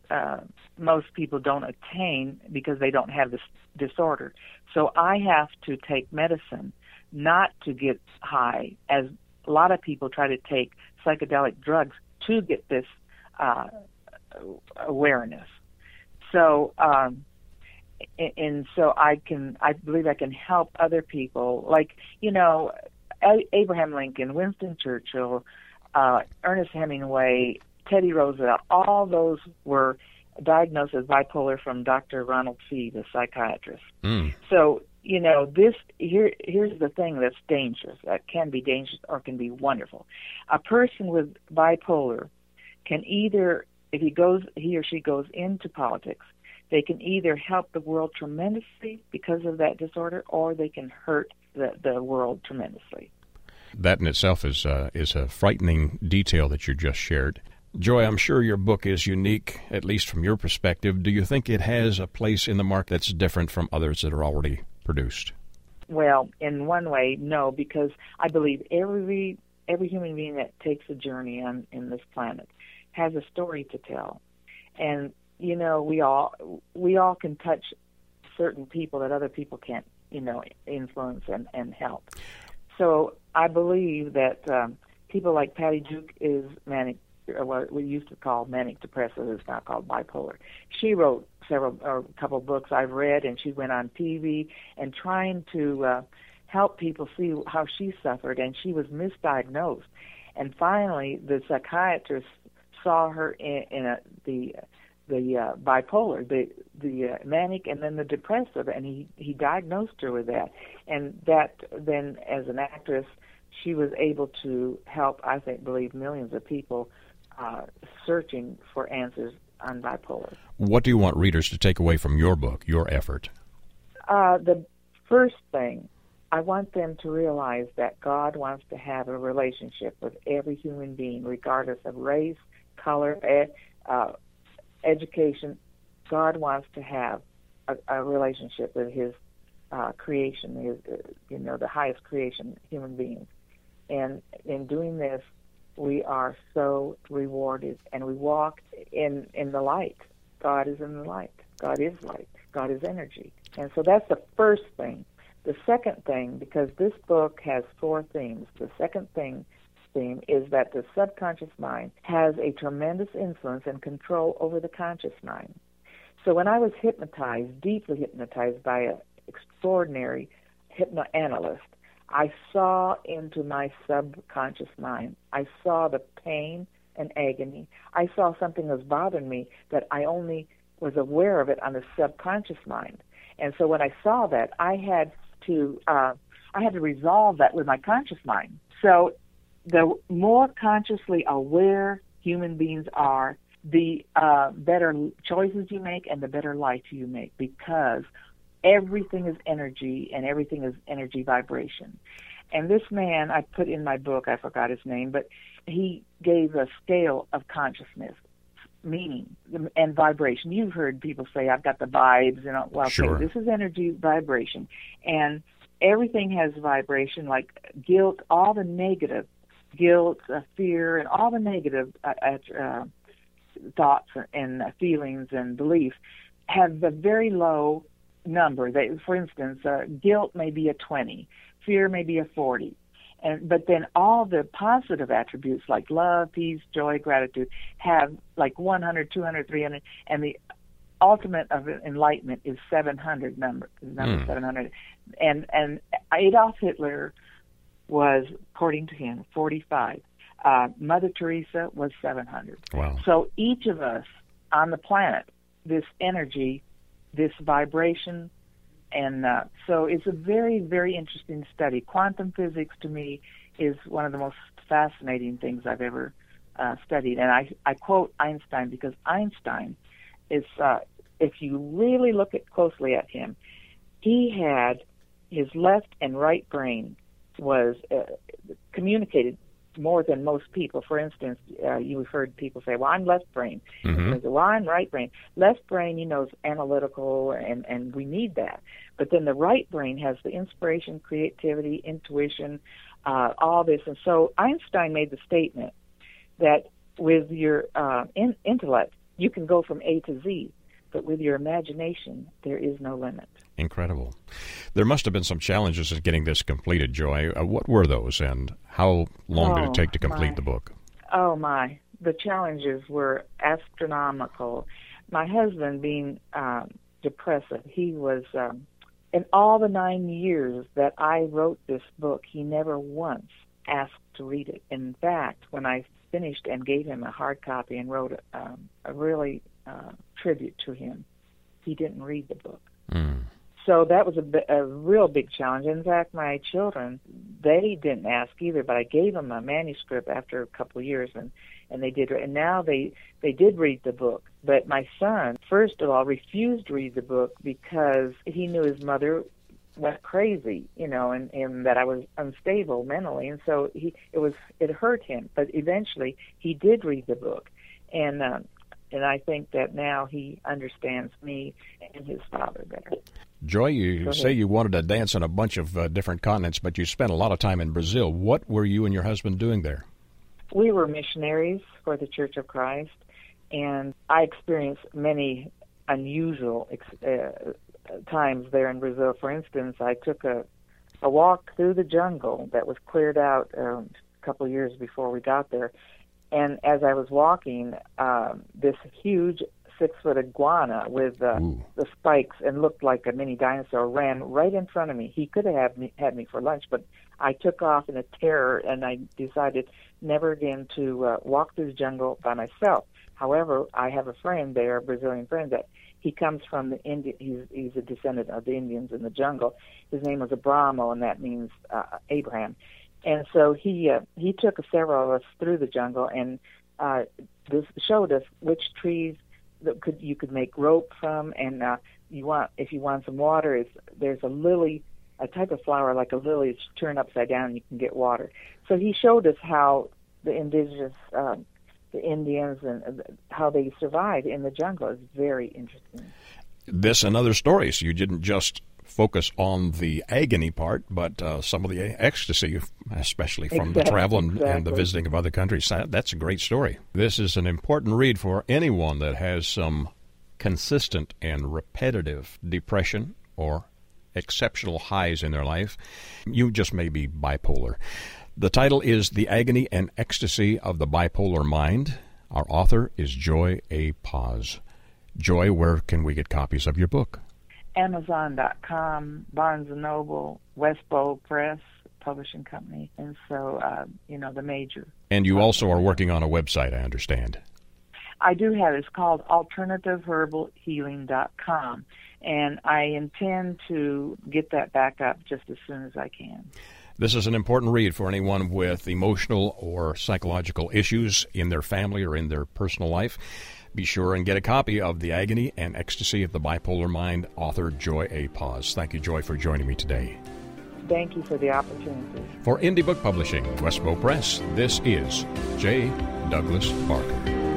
most people don't attain because they don't have this disorder. So I have to take medicine not to get high, as a lot of people try to take psychedelic drugs to get this awareness. So, and so I believe I can help other people, like, Abraham Lincoln, Winston Churchill, Ernest Hemingway, Teddy Roosevelt, all those were diagnosed as bipolar from Dr. Ronald Fee, the psychiatrist. So, here's the thing that's dangerous, that can be dangerous or can be wonderful. A person with bipolar can either, if he or she goes into politics, they can either help the world tremendously because of that disorder, or they can hurt the world tremendously. That in itself is a frightening detail that you just shared. Joy, I'm sure your book is unique, at least from your perspective. Do you think it has a place in the market that's different from others that are already produced? Well, in one way, no, because I believe every human being that takes a journey in this planet has a story to tell. And, we all can touch certain people that other people can't, influence and help. So I believe that people like Patty Duke is manic, what we used to call manic depressive, is now called bipolar. She wrote a couple of books I've read, and she went on TV and trying to help people see how she suffered, and she was misdiagnosed. And finally, the psychiatrist saw her in the bipolar, the manic, and then the depressive, and he diagnosed her with that. And that then, as an actress, she was able to help, I believe, millions of people searching for answers on bipolar. What do you want readers to take away from your book, your effort? The first thing, I want them to realize that God wants to have a relationship with every human being, regardless of race, color, education. God wants to have a relationship with His creation, the highest creation, human beings. And in doing this, we are so rewarded, and we walk in the light. God is in the light. God is light. God is energy. And so that's the first thing. The second thing, because this book has 4 themes, the second theme is that the subconscious mind has a tremendous influence and control over the conscious mind. So when I was hypnotized, deeply hypnotized by an extraordinary hypnoanalyst, I saw into my subconscious mind. I saw the pain and agony. I saw something was bothering me that I only was aware of it on the subconscious mind. And so when I saw that, I had to resolve that with my conscious mind. So the more consciously aware human beings are, the better choices you make and the better life you make, because everything is energy and everything is energy vibration. And this man, I put in my book, I forgot his name, but he gave a scale of consciousness, meaning and vibration. You've heard people say, I've got the vibes, well, sure. Okay, this is energy vibration. And everything has vibration, like guilt, all the negative, guilt, fear, and all the negative thoughts and feelings and beliefs have a very low number. For instance, guilt may be a 20, fear may be a 40. But then all the positive attributes like love, peace, joy, gratitude have like 100, 200, 300, and the ultimate of enlightenment is 700 number 700. And Adolf Hitler was, according to him, 45. Mother Teresa was 700. Wow. So each of us on the planet, this energy, this vibration, and so it's a very, very interesting study. Quantum physics, to me, is one of the most fascinating things I've ever studied. And I quote Einstein because Einstein is, if you really look closely at him, he had his left and right brain was communicated more than most people. For instance, you've heard people say, well, I'm left brain. Mm-hmm. Well, I'm right brain. Left brain, is analytical, and we need that. But then the right brain has the inspiration, creativity, intuition, all this. And so Einstein made the statement that with your intellect, you can go from A to Z, but with your imagination, there is no limit. Incredible. There must have been some challenges in getting this completed, Joy. What were those, and how long did it take to complete the book? Oh, my. The challenges were astronomical. My husband, being depressive, he was, in all the 9 years that I wrote this book, he never once asked to read it. In fact, when I finished and gave him a hard copy and wrote a really tribute to him, he didn't read the book. So that was a real big challenge. In fact, my children, they didn't ask either, but I gave them a manuscript after a couple of years, and they did. And now they did read the book. But my son, first of all, refused to read the book because he knew his mother went crazy, and that I was unstable mentally, and so it hurt him. But eventually, he did read the book, and I think that now he understands me and his father better. Joy, you say you wanted to dance on a bunch of different continents, but you spent a lot of time in Brazil. What were you and your husband doing there? We were missionaries for the Church of Christ, and I experienced many unusual times there in Brazil. For instance, I took a walk through the jungle that was cleared out a couple of years before we got there. And as I was walking, this huge 6-foot iguana with the spikes and looked like a mini dinosaur ran right in front of me. He could have had me for lunch, but I took off in a terror, and I decided never again to walk through the jungle by myself. However, I have a friend there, a Brazilian friend, that he comes from the Indian. He's a descendant of the Indians in the jungle. His name was Abramo, and that means Abraham. And so he took several of us through the jungle, and this showed us which trees that you could make rope from, and if you want some water, there's a lily, a type of flower like a lily. It's turned upside down, and you can get water. So he showed us how the indigenous, the Indians, and how they survived in the jungle. It's very interesting. This and other stories. You didn't just focus on the agony part, but some of the ecstasy, especially from the travel and the visiting of other countries. That's a great story. This is an important read for anyone that has some consistent and repetitive depression or exceptional highs in their life. You just may be bipolar. The title is The Agony and Ecstasy of the Bipolar Mind. Our author is Joy A. Paz. Joy, where can we get copies of your book? Amazon.com, Barnes & Noble, Westbow Press, publishing company, and so, the major. And you also are working on a website, I understand. I do have. It's called AlternativeHerbalHealing.com, and I intend to get that back up just as soon as I can. This is an important read for anyone with emotional or psychological issues in their family or in their personal life. Be sure and get a copy of The Agony and Ecstasy of the Bipolar Mind, author Joy A. Paz. Thank you, Joy, for joining me today. Thank you for the opportunity. For Indie Book Publishing, Westbow Press, this is J. Douglas Barker.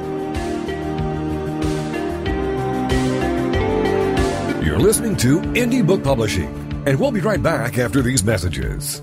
You're listening to Indie Book Publishing, and we'll be right back after these messages.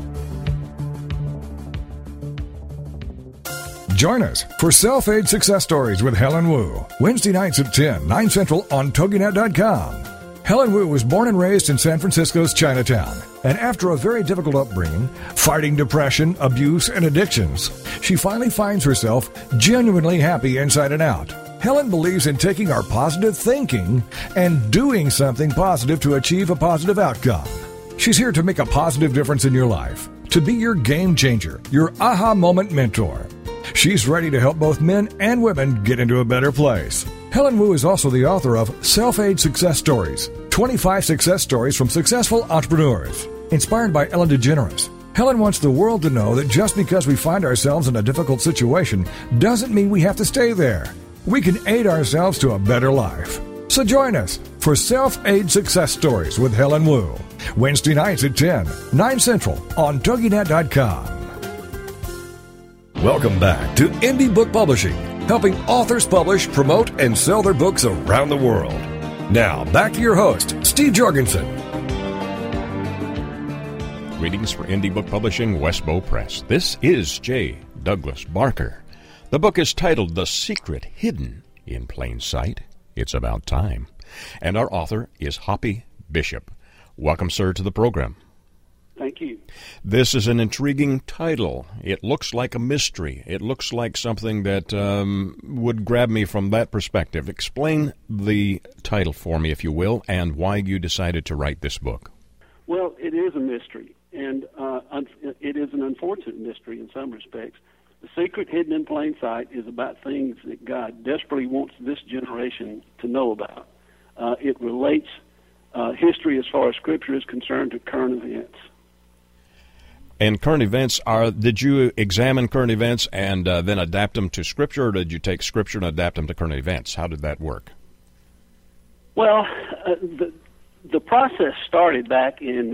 Join us for Self-Aid Success Stories with Helen Wu, Wednesday nights at 10, 9 Central on TogiNet.com. Helen Wu was born and raised in San Francisco's Chinatown, and after a very difficult upbringing, fighting depression, abuse, and addictions, she finally finds herself genuinely happy inside and out. Helen believes in taking our positive thinking and doing something positive to achieve a positive outcome. She's here to make a positive difference in your life, to be your game changer, your aha moment mentor. She's ready to help both men and women get into a better place. Helen Wu is also the author of Self-Aid Success Stories, 25 success stories from successful entrepreneurs. Inspired by Ellen DeGeneres, Helen wants the world to know that just because we find ourselves in a difficult situation doesn't mean we have to stay there. We can aid ourselves to a better life. So join us for Self-Aid Success Stories with Helen Wu, Wednesday nights at 10, 9 Central on TogiNet.com. Welcome back to Indie Book Publishing, helping authors publish, promote, and sell their books around the world. Now, back to your host, Steve Jorgensen. Greetings for Indie Book Publishing, Westbow Press. This is J. Douglas Barker. The book is titled The Secret Hidden in Plain Sight. It's about time. And our author is Hoppy Bishop. Welcome, sir, to the program. Thank you. This is an intriguing title. It looks like a mystery. It looks like something that would grab me from that perspective. Explain the title for me, if you will, and why you decided to write this book. Well, it is a mystery, and it is an unfortunate mystery in some respects. The Secret Hidden in Plain Sight is about things that God desperately wants this generation to know about. It relates history as far as Scripture is concerned to current events. And current events did you examine current events and then adapt them to Scripture, or did you take Scripture and adapt them to current events? How did that work? Well, the process started back in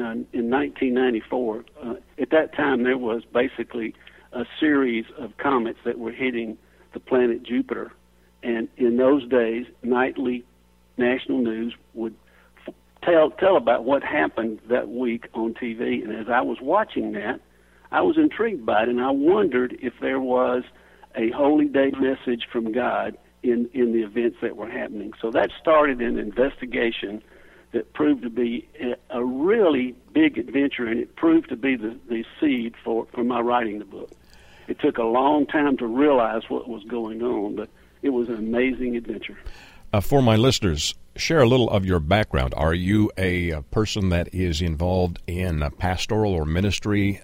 1994. At that time, there was basically a series of comets that were hitting the planet Jupiter. And in those days, nightly national news would tell about what happened that week on TV. And as I was watching that, I was intrigued by it, and I wondered if there was a holy day message from God in the events that were happening. So that started an investigation that proved to be a really big adventure, and it proved to be the seed for my writing the book. It took a long time to realize what was going on, but it was an amazing adventure. For my listeners, share a little of your background. Are you a person that is involved in pastoral or ministry,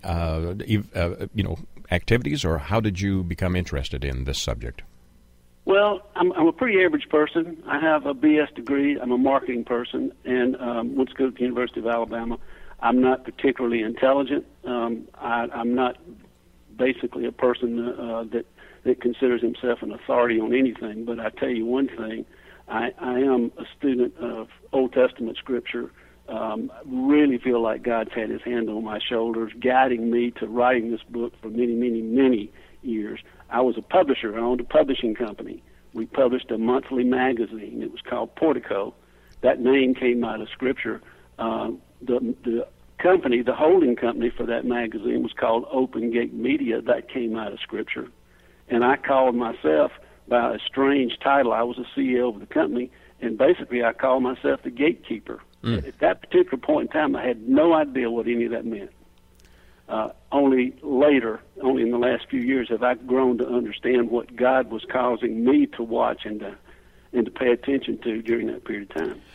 activities, or how did you become interested in this subject? Well, I'm a pretty average person. I have a BS degree. I'm a marketing person, and went to school at the University of Alabama. I'm not particularly intelligent. I'm not basically a person that considers himself an authority on anything. But I tell you one thing. I am a student of Old Testament Scripture. Really feel like God's had His hand on my shoulders, guiding me to writing this book for many, many, many years. I was a publisher. I owned a publishing company. We published a monthly magazine. It was called Portico. That name came out of Scripture. The company, the holding company for that magazine was called Open Gate Media. That came out of Scripture. And I called myself by a strange title. I was the CEO of the company, and basically I called myself the gatekeeper. At that particular point in time, I had no idea what any of that meant. Only in the last few years, have I grown to understand what God was causing me to watch and to pay attention to during that period of time.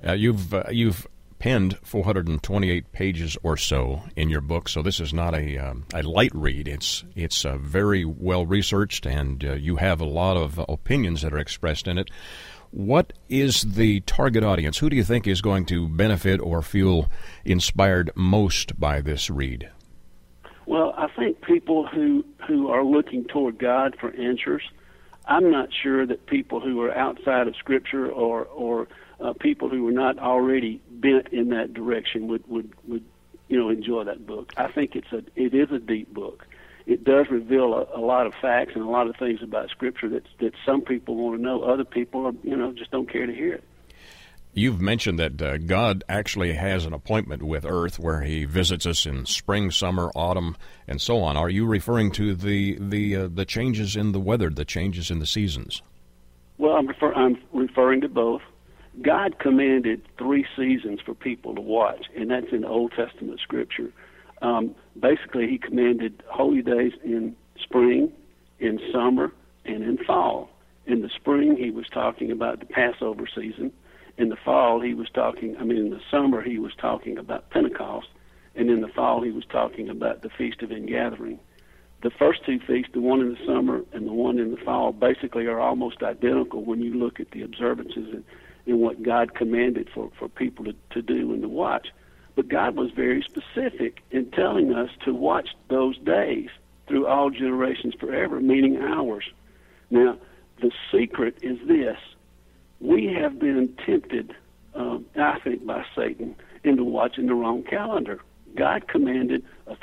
You've penned 428 pages or so in your book, so this is not a light read. It's very well researched, and you have a lot of opinions that are expressed in it. What is the target audience? Who do you think is going to benefit or feel inspired most by this read? Well, I think people who are looking toward God for answers. I'm not sure that people who are outside of Scripture or people who are not already bent in that direction would enjoy that book. I think it is a deep book. It does reveal a lot of facts and a lot of things about Scripture that some people want to know. Other people just don't care to hear it. You've mentioned that God actually has an appointment with Earth where He visits us in spring, summer, autumn, and so on. Are you referring to the changes in the weather, the changes in the seasons? Well, I'm referring to both. God commanded 3 seasons for people to watch, and that's in Old Testament Scripture. Basically, He commanded holy days in spring, in summer, and in fall. In the spring, He was talking about the Passover season. In the fall, in the summer, He was talking about Pentecost, and in the fall, He was talking about the Feast of Ingathering. The first 2 feasts, the one in the summer and the one in the fall, basically are almost identical when you look at the observances and what God commanded for people to do and to watch. But God was very specific in telling us to watch those days through all generations forever, meaning ours. Now, the secret is this. We have been tempted, I think, by Satan into watching the wrong calendar. God commanded a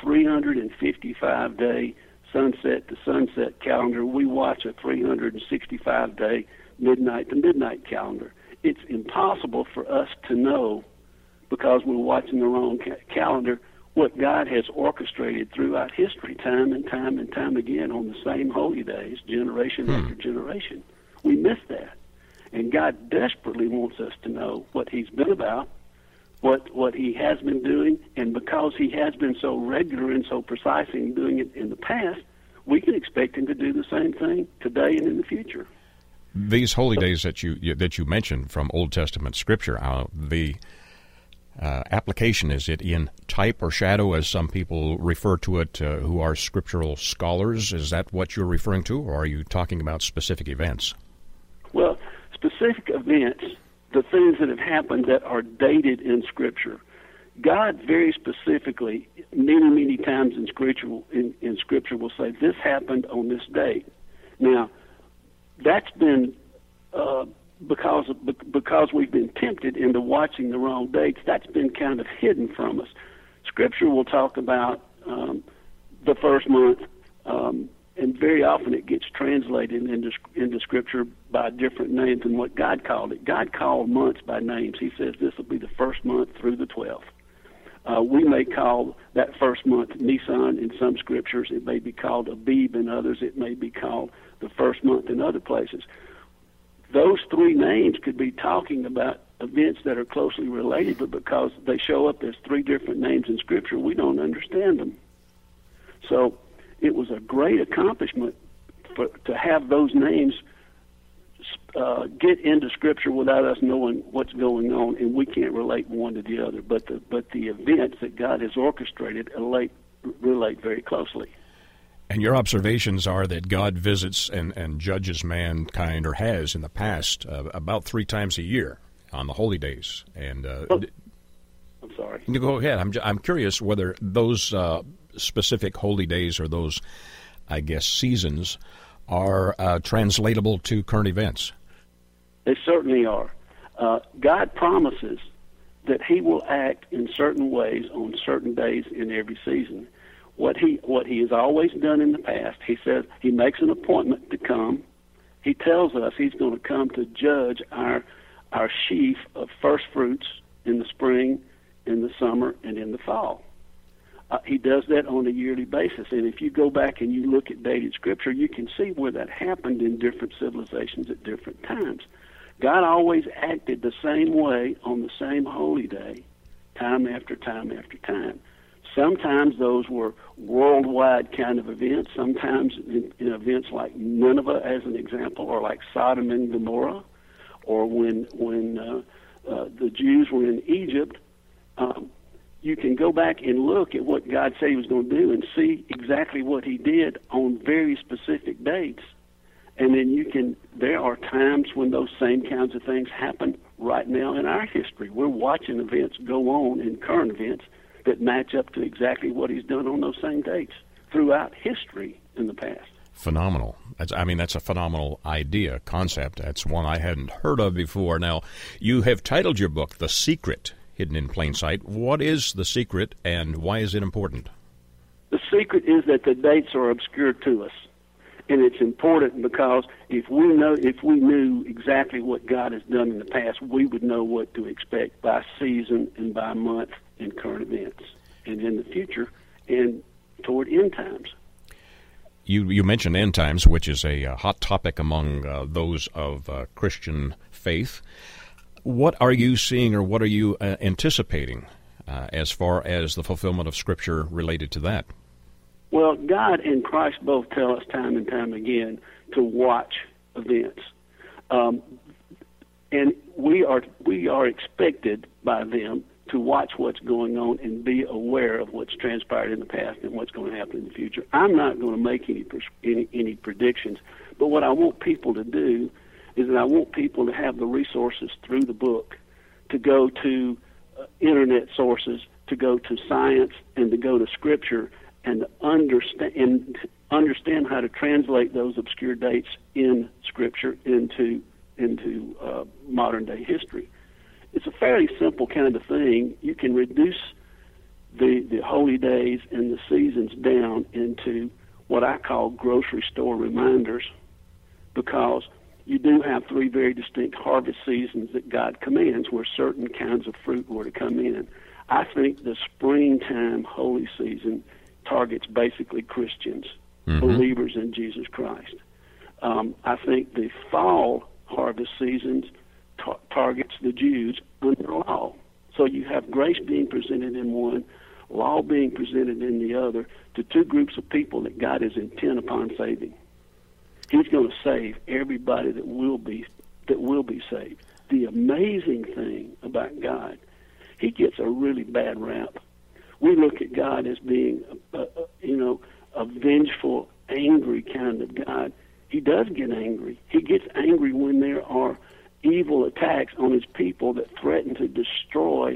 355-day sunset to sunset calendar. We watch a 365-day midnight to midnight calendar. It's impossible for us to know, because we're watching the wrong calendar, what God has orchestrated throughout history, time and time and time again, on the same holy days, generation after generation. We miss that. And God desperately wants us to know what He's been about, what He has been doing, and because He has been so regular and so precise in doing it in the past, we can expect Him to do the same thing today and in the future. These holy days that you mentioned from Old Testament Scripture, the application, is it in type or shadow, as some people refer to it who are scriptural scholars? Is that what you're referring to, or are you talking about specific events? Well, specific events, the things that have happened that are dated in Scripture. God very specifically, many, many times in Scripture will say, this happened on this date. Now, that's been because we've been tempted into watching the wrong dates. That's been kind of hidden from us. Scripture will talk about the first month, and very often it gets translated into Scripture by different names than what God called it. God called months by names. He says this will be the first month through the 12th. We may call that first month Nisan in some Scriptures. It may be called Abib in others. It may be called the first month in other places. Those 3 names could be talking about events that are closely related, but because they show up as 3 different names in Scripture, we don't understand them. So it was a great accomplishment to have those names get into Scripture without us knowing what's going on, and we can't relate one to the other. But the events that God has orchestrated relate very closely. And your observations are that God visits and judges mankind, or has in the past, about 3 times a year on the holy days. And I'm sorry. Go ahead. I'm curious whether those specific holy days, or those, I guess, seasons, are translatable to current events. They certainly are. God promises that He will act in certain ways on certain days in every season. What he has always done in the past, He says He makes an appointment to come. He tells us He's going to come to judge our sheaf of first fruits in the spring in the summer, and in the fall. He does that on a yearly basis. And if you go back and you look at dated Scripture, you can see where that happened in different civilizations at different times. God always acted the same way on the same holy day, time after time after time. Sometimes those were worldwide kind of events, sometimes in events like Nineveh, as an example, or like Sodom and Gomorrah, or when the Jews were in Egypt. You can go back and look at what God said he was going to do and see exactly what he did on very specific dates. And then there are times when those same kinds of things happen right now in our history. We're watching events go on in current events that match up to exactly what he's done on those same dates throughout history in the past. Phenomenal. That's a phenomenal idea, concept. That's one I hadn't heard of before. Now, you have titled your book, The Secret, Hidden in Plain Sight. What is the secret, and why is it important? The secret is that the dates are obscure to us. And it's important because if we knew exactly what God has done in the past, we would know what to expect by season and by month in current events and in the future and toward end times. You mentioned end times, which is a hot topic among those of Christian faith. What are you seeing, or what are you anticipating as far as the fulfillment of Scripture related to that? Well, God and Christ both tell us time and time again to watch events. And we are expected by them to watch what's going on and be aware of what's transpired in the past and what's going to happen in the future. I'm not going to make any predictions, but what I want people to do is that I want people to have the resources through the book to go to internet sources, to go to science, and to go to Scripture, and understand how to translate those obscure dates in Scripture into modern day history. It's a fairly simple kind of thing. You can reduce the holy days and the seasons down into what I call grocery store reminders, because you do have three very distinct harvest seasons that God commands where certain kinds of fruit were to come in. I think the springtime holy season targets basically Christians, believers in Jesus Christ. I think the fall harvest seasons targets the Jews under law. So you have grace being presented in one, law being presented in the other, to two groups of people that God is intent upon saving. He's going to save everybody that will be saved. The amazing thing about God, he gets a really bad rap. We look at God as being, a vengeful, angry kind of God. He does get angry. He gets angry when there are evil attacks on his people that threaten to destroy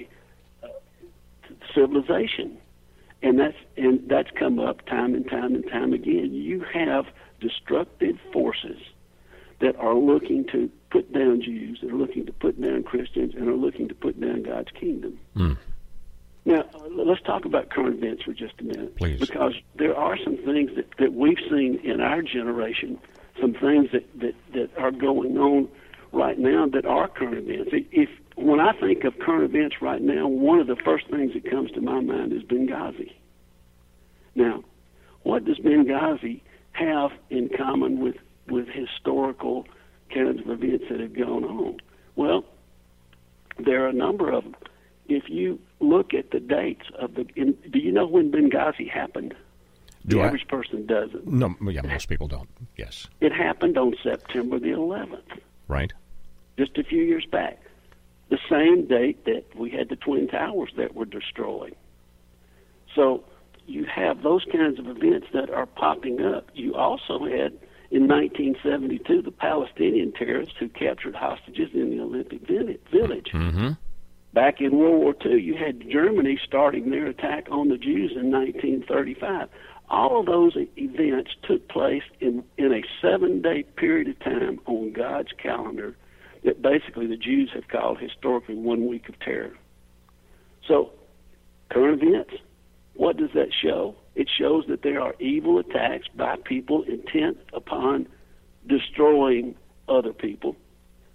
civilization, and that's come up time and time and time again. You have destructive forces that are looking to put down Jews, that are looking to put down Christians, and are looking to put down God's kingdom. Now, let's talk about current events for just a minute. Please. Because there are some things that we've seen in our generation, some things that are going on right now that are current events. When I think of current events right now, one of the first things that comes to my mind is Benghazi. Now, what does Benghazi have in common with historical kinds of events that have gone on? Well, there are a number of them. If you look at the dates do you know when Benghazi happened? The average person doesn't. No, yeah, most people don't. Yes. It happened on September the 11th. Right. Just a few years back. The same date that we had the Twin Towers that were destroyed. So you have those kinds of events that are popping up. You also had, in 1972, the Palestinian terrorists who captured hostages in the Olympic Village. Mm-hmm. Back in World War II, you had Germany starting their attack on the Jews in 1935. All of those events took place in a 7-day period of time on God's calendar that basically the Jews have called historically 1 week of terror. So, current events, what does that show? It shows that there are evil attacks by people intent upon destroying other people.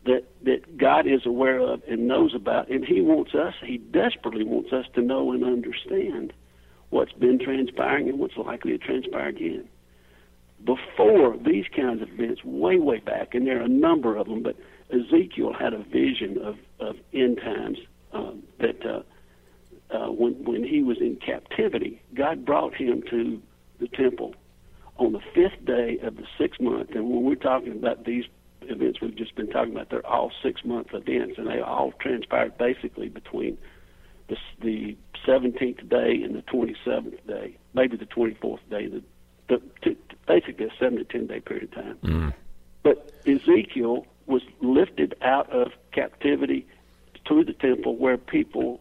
that God is aware of and knows about, and He desperately wants us to know and understand what's been transpiring and what's likely to transpire again. Before these kinds of events, way, way back, and there are a number of them, but Ezekiel had a vision of end times that when he was in captivity, God brought him to the temple on the 5th day of the 6th month. And when we're talking about these events we've just been talking about, they're all 6-month events, and they all transpired basically between the 17th day and the 27th day, maybe the 24th day, basically a 7 to 10 day period of time. Mm. But Ezekiel was lifted out of captivity to the temple where people,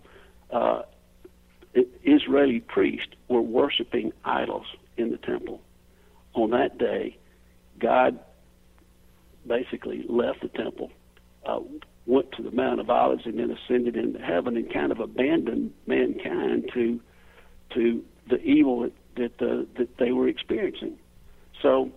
Israeli priests, were worshiping idols in the temple. On that day, God basically left the temple, went to the Mount of Olives, and then ascended into heaven and kind of abandoned mankind to the evil that they were experiencing. So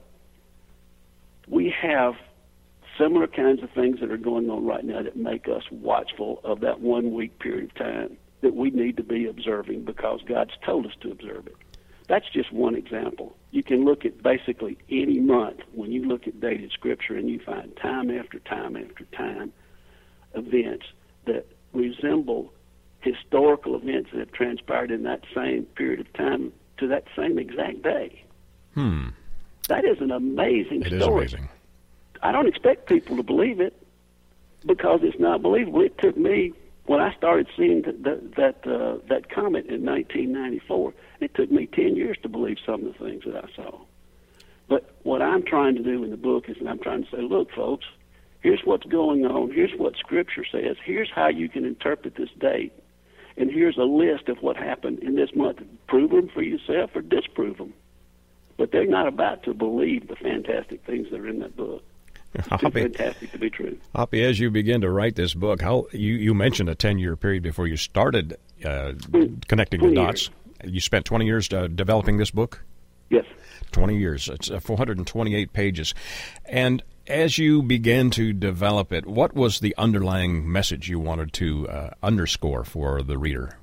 we have similar kinds of things that are going on right now that make us watchful of that 1 week period of time that we need to be observing because God's told us to observe it. That's just one example. You can look at basically any month when you look at dated scripture, and you find time after time after time events that resemble historical events that have transpired in that same period of time to that same exact day. That is an amazing story. It is amazing. I don't expect people to believe it because it's not believable. It took me, when I started seeing that comet in 1994, it took me 10 years to believe some of the things that I saw. But what I'm trying to do in the book is I'm trying to say, look, folks, here's what's going on. Here's what Scripture says. Here's how you can interpret this date. And here's a list of what happened in this month. Prove them for yourself or disprove them. But they're not about to believe the fantastic things that are in that book. It's too fantastic to be true. Hoppy, as you begin to write this book, how you mentioned a 10-year period before you started connecting the dots. You spent 20 years developing this book? Yes. 20 years. It's 428 pages. And as you began to develop it, what was the underlying message you wanted to underscore for the reader?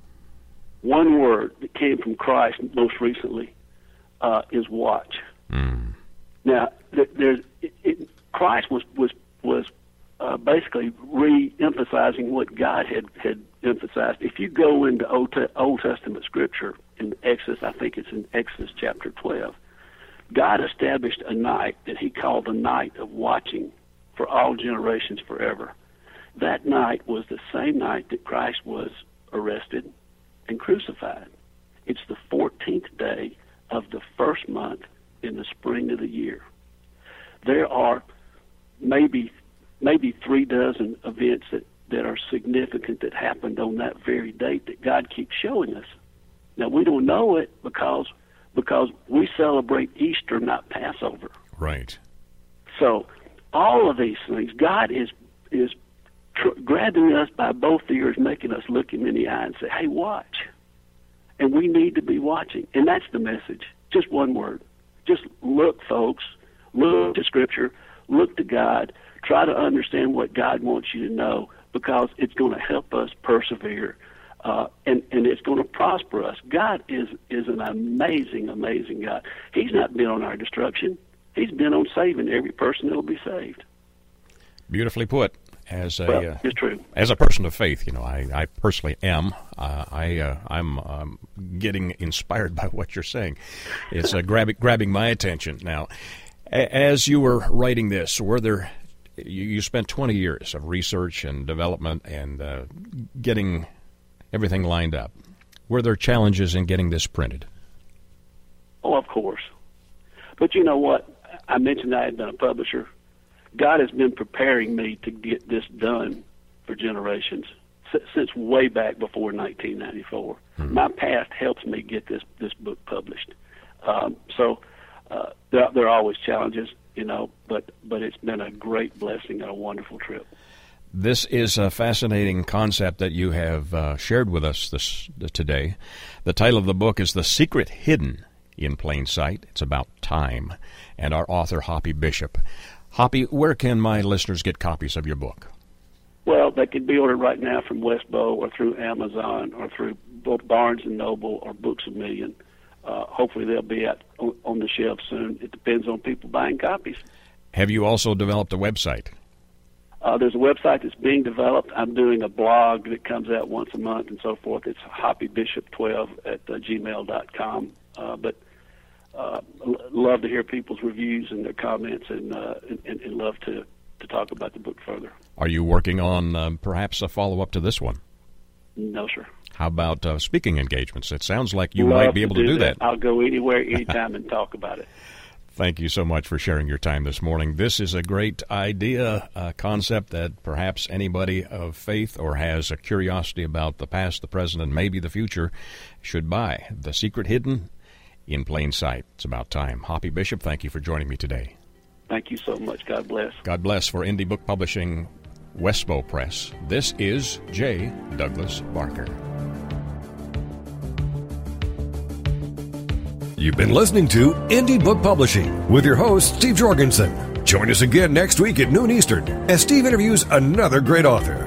One word that came from Christ most recently is watch. Now, Christ was basically re-emphasizing what God had emphasized. If you go into Old Testament Scripture in Exodus, I think it's in Exodus chapter 12, God established a night that He called the night of watching for all generations forever. That night was the same night that Christ was arrested and crucified. It's the 14th day of the first month in the spring of the year. There are maybe 36 events that are significant that happened on that very date that God keeps showing us. Now, we don't know it because we celebrate Easter, not Passover. Right. So all of these things, God is grabbing us by both ears, making us look Him in the eye and say, hey, watch. And we need to be watching. And that's the message. Just one word. Just look, folks. Look to Scripture. Look to God. Try to understand what God wants you to know because it's going to help us persevere. And it's going to prosper us. God is an amazing, amazing God. He's not bent on our destruction. He's bent on saving every person that will be saved. Beautifully put. It's true. As a person of faith, I personally am. I'm getting inspired by what you're saying. It's grabbing my attention. Now, as you were writing this, you spent 20 years of research and development and getting everything lined up. Were there challenges in getting this printed? Oh, of course. But you know what? I mentioned I had been a publisher. God has been preparing me to get this done for generations since way back before 1994. My past helps me get this book published. So there are always challenges, but it's been a great blessing and a wonderful trip. This is a fascinating concept that you have shared with us today. The title of the book is The Secret Hidden in Plain Sight. It's about time, and our author, Hoppy Bishop. Hoppy, where can my listeners get copies of your book? Well, they can be ordered right now from Westbow or through Amazon or through both Barnes & Noble or Books A Million. Hopefully they'll be on the shelf soon. It depends on people buying copies. Have you also developed a website? There's a website that's being developed. I'm doing a blog that comes out once a month and so forth. It's hoppybishop12 at gmail.com. But love to hear people's reviews and their comments and love to talk about the book further. Are you working on perhaps a follow-up to this one? No, sir. How about speaking engagements? It sounds like you might be able to do that. I'll go anywhere, anytime, and talk about it. Thank you so much for sharing your time this morning. This is a great idea, a concept that perhaps anybody of faith or has a curiosity about the past, the present, and maybe the future should buy. The Secret Hidden in Plain Sight. It's about time. Hoppy Bishop, thank you for joining me today. Thank you so much. God bless. God bless. For Indie Book Publishing, Westbow Press, this is J. Douglas Barker. You've been listening to Indie Book Publishing with your host, Steve Jorgensen. Join us again next week at noon Eastern as Steve interviews another great author.